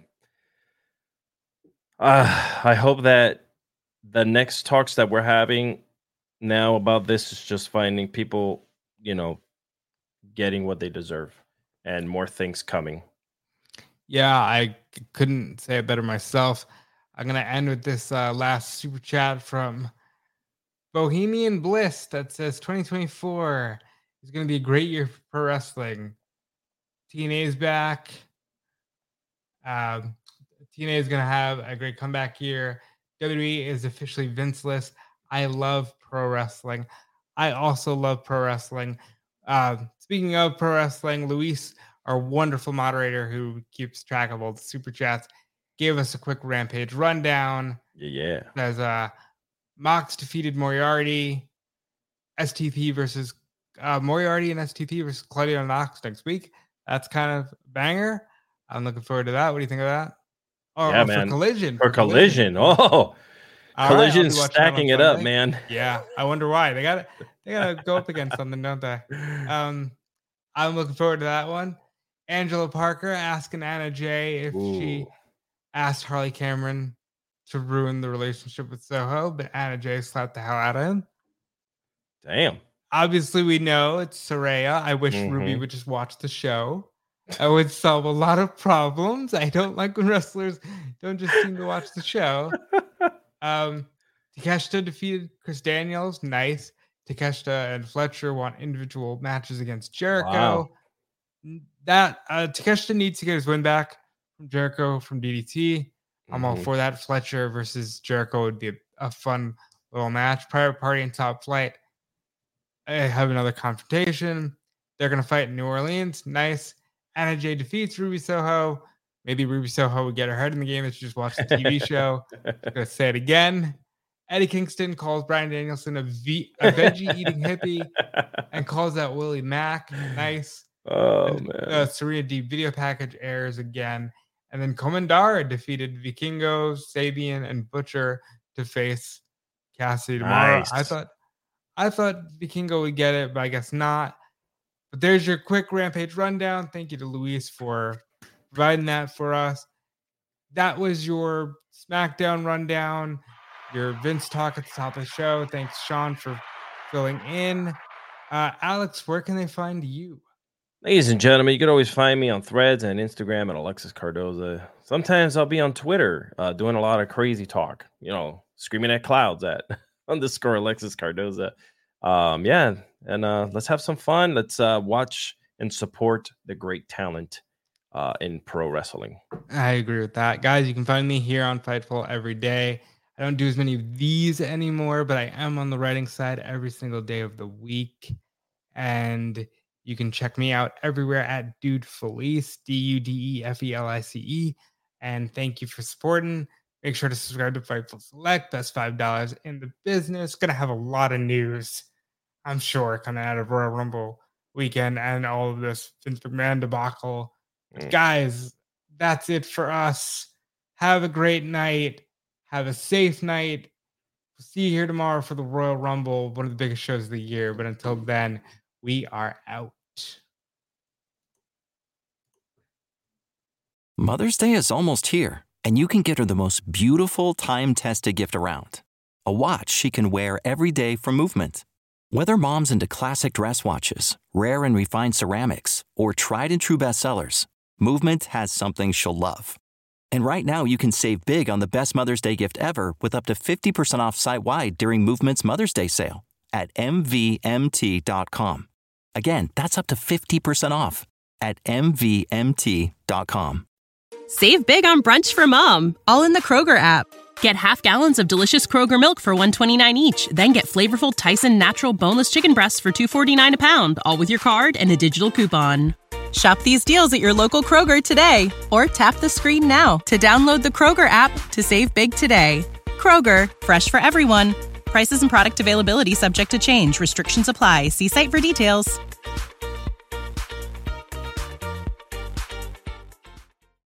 uh, I hope that the next talks that we're having now about this is just finding people, you know, getting what they deserve and more things coming. Yeah, I c- couldn't say it better myself. I'm going to end with this uh, last super chat from Bohemian Bliss that says twenty twenty-four is going to be a great year for pro wrestling. T N A is back. Um, T N A is going to have a great comeback year. W W E is officially Vinceless. I love pro wrestling. I also love pro wrestling. Uh, speaking of pro wrestling, Luis, our wonderful moderator who keeps track of all the super chats, gave us a quick Rampage rundown. Yeah, yeah. As uh, Mox defeated Moriarty, S T P versus uh, Moriarty and S T P versus Claudio Knox next week. That's kind of a banger. I'm looking forward to that. What do you think of that? Oh, Yeah, oh, man. For Collision. For Collision. Oh, All right, Collision I'll be watching that stacking on it up, Sunday. man. Yeah, I wonder why. They got they got to go up against something, don't they? Um, I'm looking forward to that one. Angela Parker asking Anna Jay if she Ooh. asked Harley Cameron to ruin the relationship with Soho, but Anna Jay slapped the hell out of him. Damn. Obviously, we know it's Saraya. I wish Ruby Mhm. would just watch the show. I would solve a lot of problems. I don't like when wrestlers don't just seem to watch the show. Um, Takeshita defeated Chris Daniels. Nice. Takeshita and Fletcher want individual matches against Jericho. Wow. N- That uh, Takeshita needs to get his win back from Jericho from D D T. I'm all Mhm. for that. Fletcher versus Jericho would be a, a fun little match. Private Party and Top Flight I have another confrontation. They're going to fight in New Orleans. Nice. Anna Jay defeats Ruby Soho. Maybe Ruby Soho would get her head in the game if she just watched the T V show. I'm going to say it again. Eddie Kingston calls Bryan Danielson a, v- a veggie eating hippie and calls out Willie Mack. Nice. Oh, And, man. uh, Serena Deep video package airs again. And then Komandara defeated Vikingo, Sabian, and Butcher to face Cassidy tomorrow. Nice. I thought I thought Vikingo would get it, but I guess not. But there's your quick Rampage rundown. Thank you to Luis for providing that for us. That was your SmackDown rundown, your Vince talk at the top of the show. Thanks, Sean, for filling in. Uh, Alex, where can they find you? Ladies and gentlemen, you can always find me on Threads and Instagram at Alexis Cardoza. Sometimes I'll be on Twitter uh, doing a lot of crazy talk, you know, screaming at clouds at underscore Alexis Cardoza. Um, yeah, and uh, let's have some fun. Let's uh, watch and support the great talent uh, in pro wrestling. I agree with that. Guys, you can find me here on Fightful every day. I don't do as many of these anymore, but I am on the writing side every single day of the week. And you can check me out everywhere at Dude Felice, D U D E F E L I C E. And thank you for supporting. Make sure to subscribe to Fightful Select, best five dollars in the business. Gonna have a lot of news, I'm sure, coming out of Royal Rumble weekend and all of this Vince McMahon debacle. Mm. Guys, that's it for us. Have a great night. Have a safe night. See you here tomorrow for the Royal Rumble, one of the biggest shows of the year. But until then, we are out. Mother's Day is almost here, and you can get her the most beautiful time-tested gift around. A watch she can wear every day from Movement. Whether mom's into classic dress watches, rare and refined ceramics, or tried-and-true bestsellers, Movement has something she'll love. And right now, you can save big on the best Mother's Day gift ever with up to fifty percent off site-wide during Movement's Mother's Day sale at M V M T dot com. Again, that's up to fifty percent off at M V M T dot com. Save big on brunch for mom, all in the Kroger app. Get half gallons of delicious Kroger milk for one dollar and twenty-nine cents each. Then get flavorful Tyson natural boneless chicken breasts for two dollars and forty-nine cents a pound, all with your card and a digital coupon. Shop these deals at your local Kroger today, or tap the screen now to download the Kroger app to save big today. Kroger, fresh for everyone. Prices and product availability subject to change. Restrictions apply. See site for details.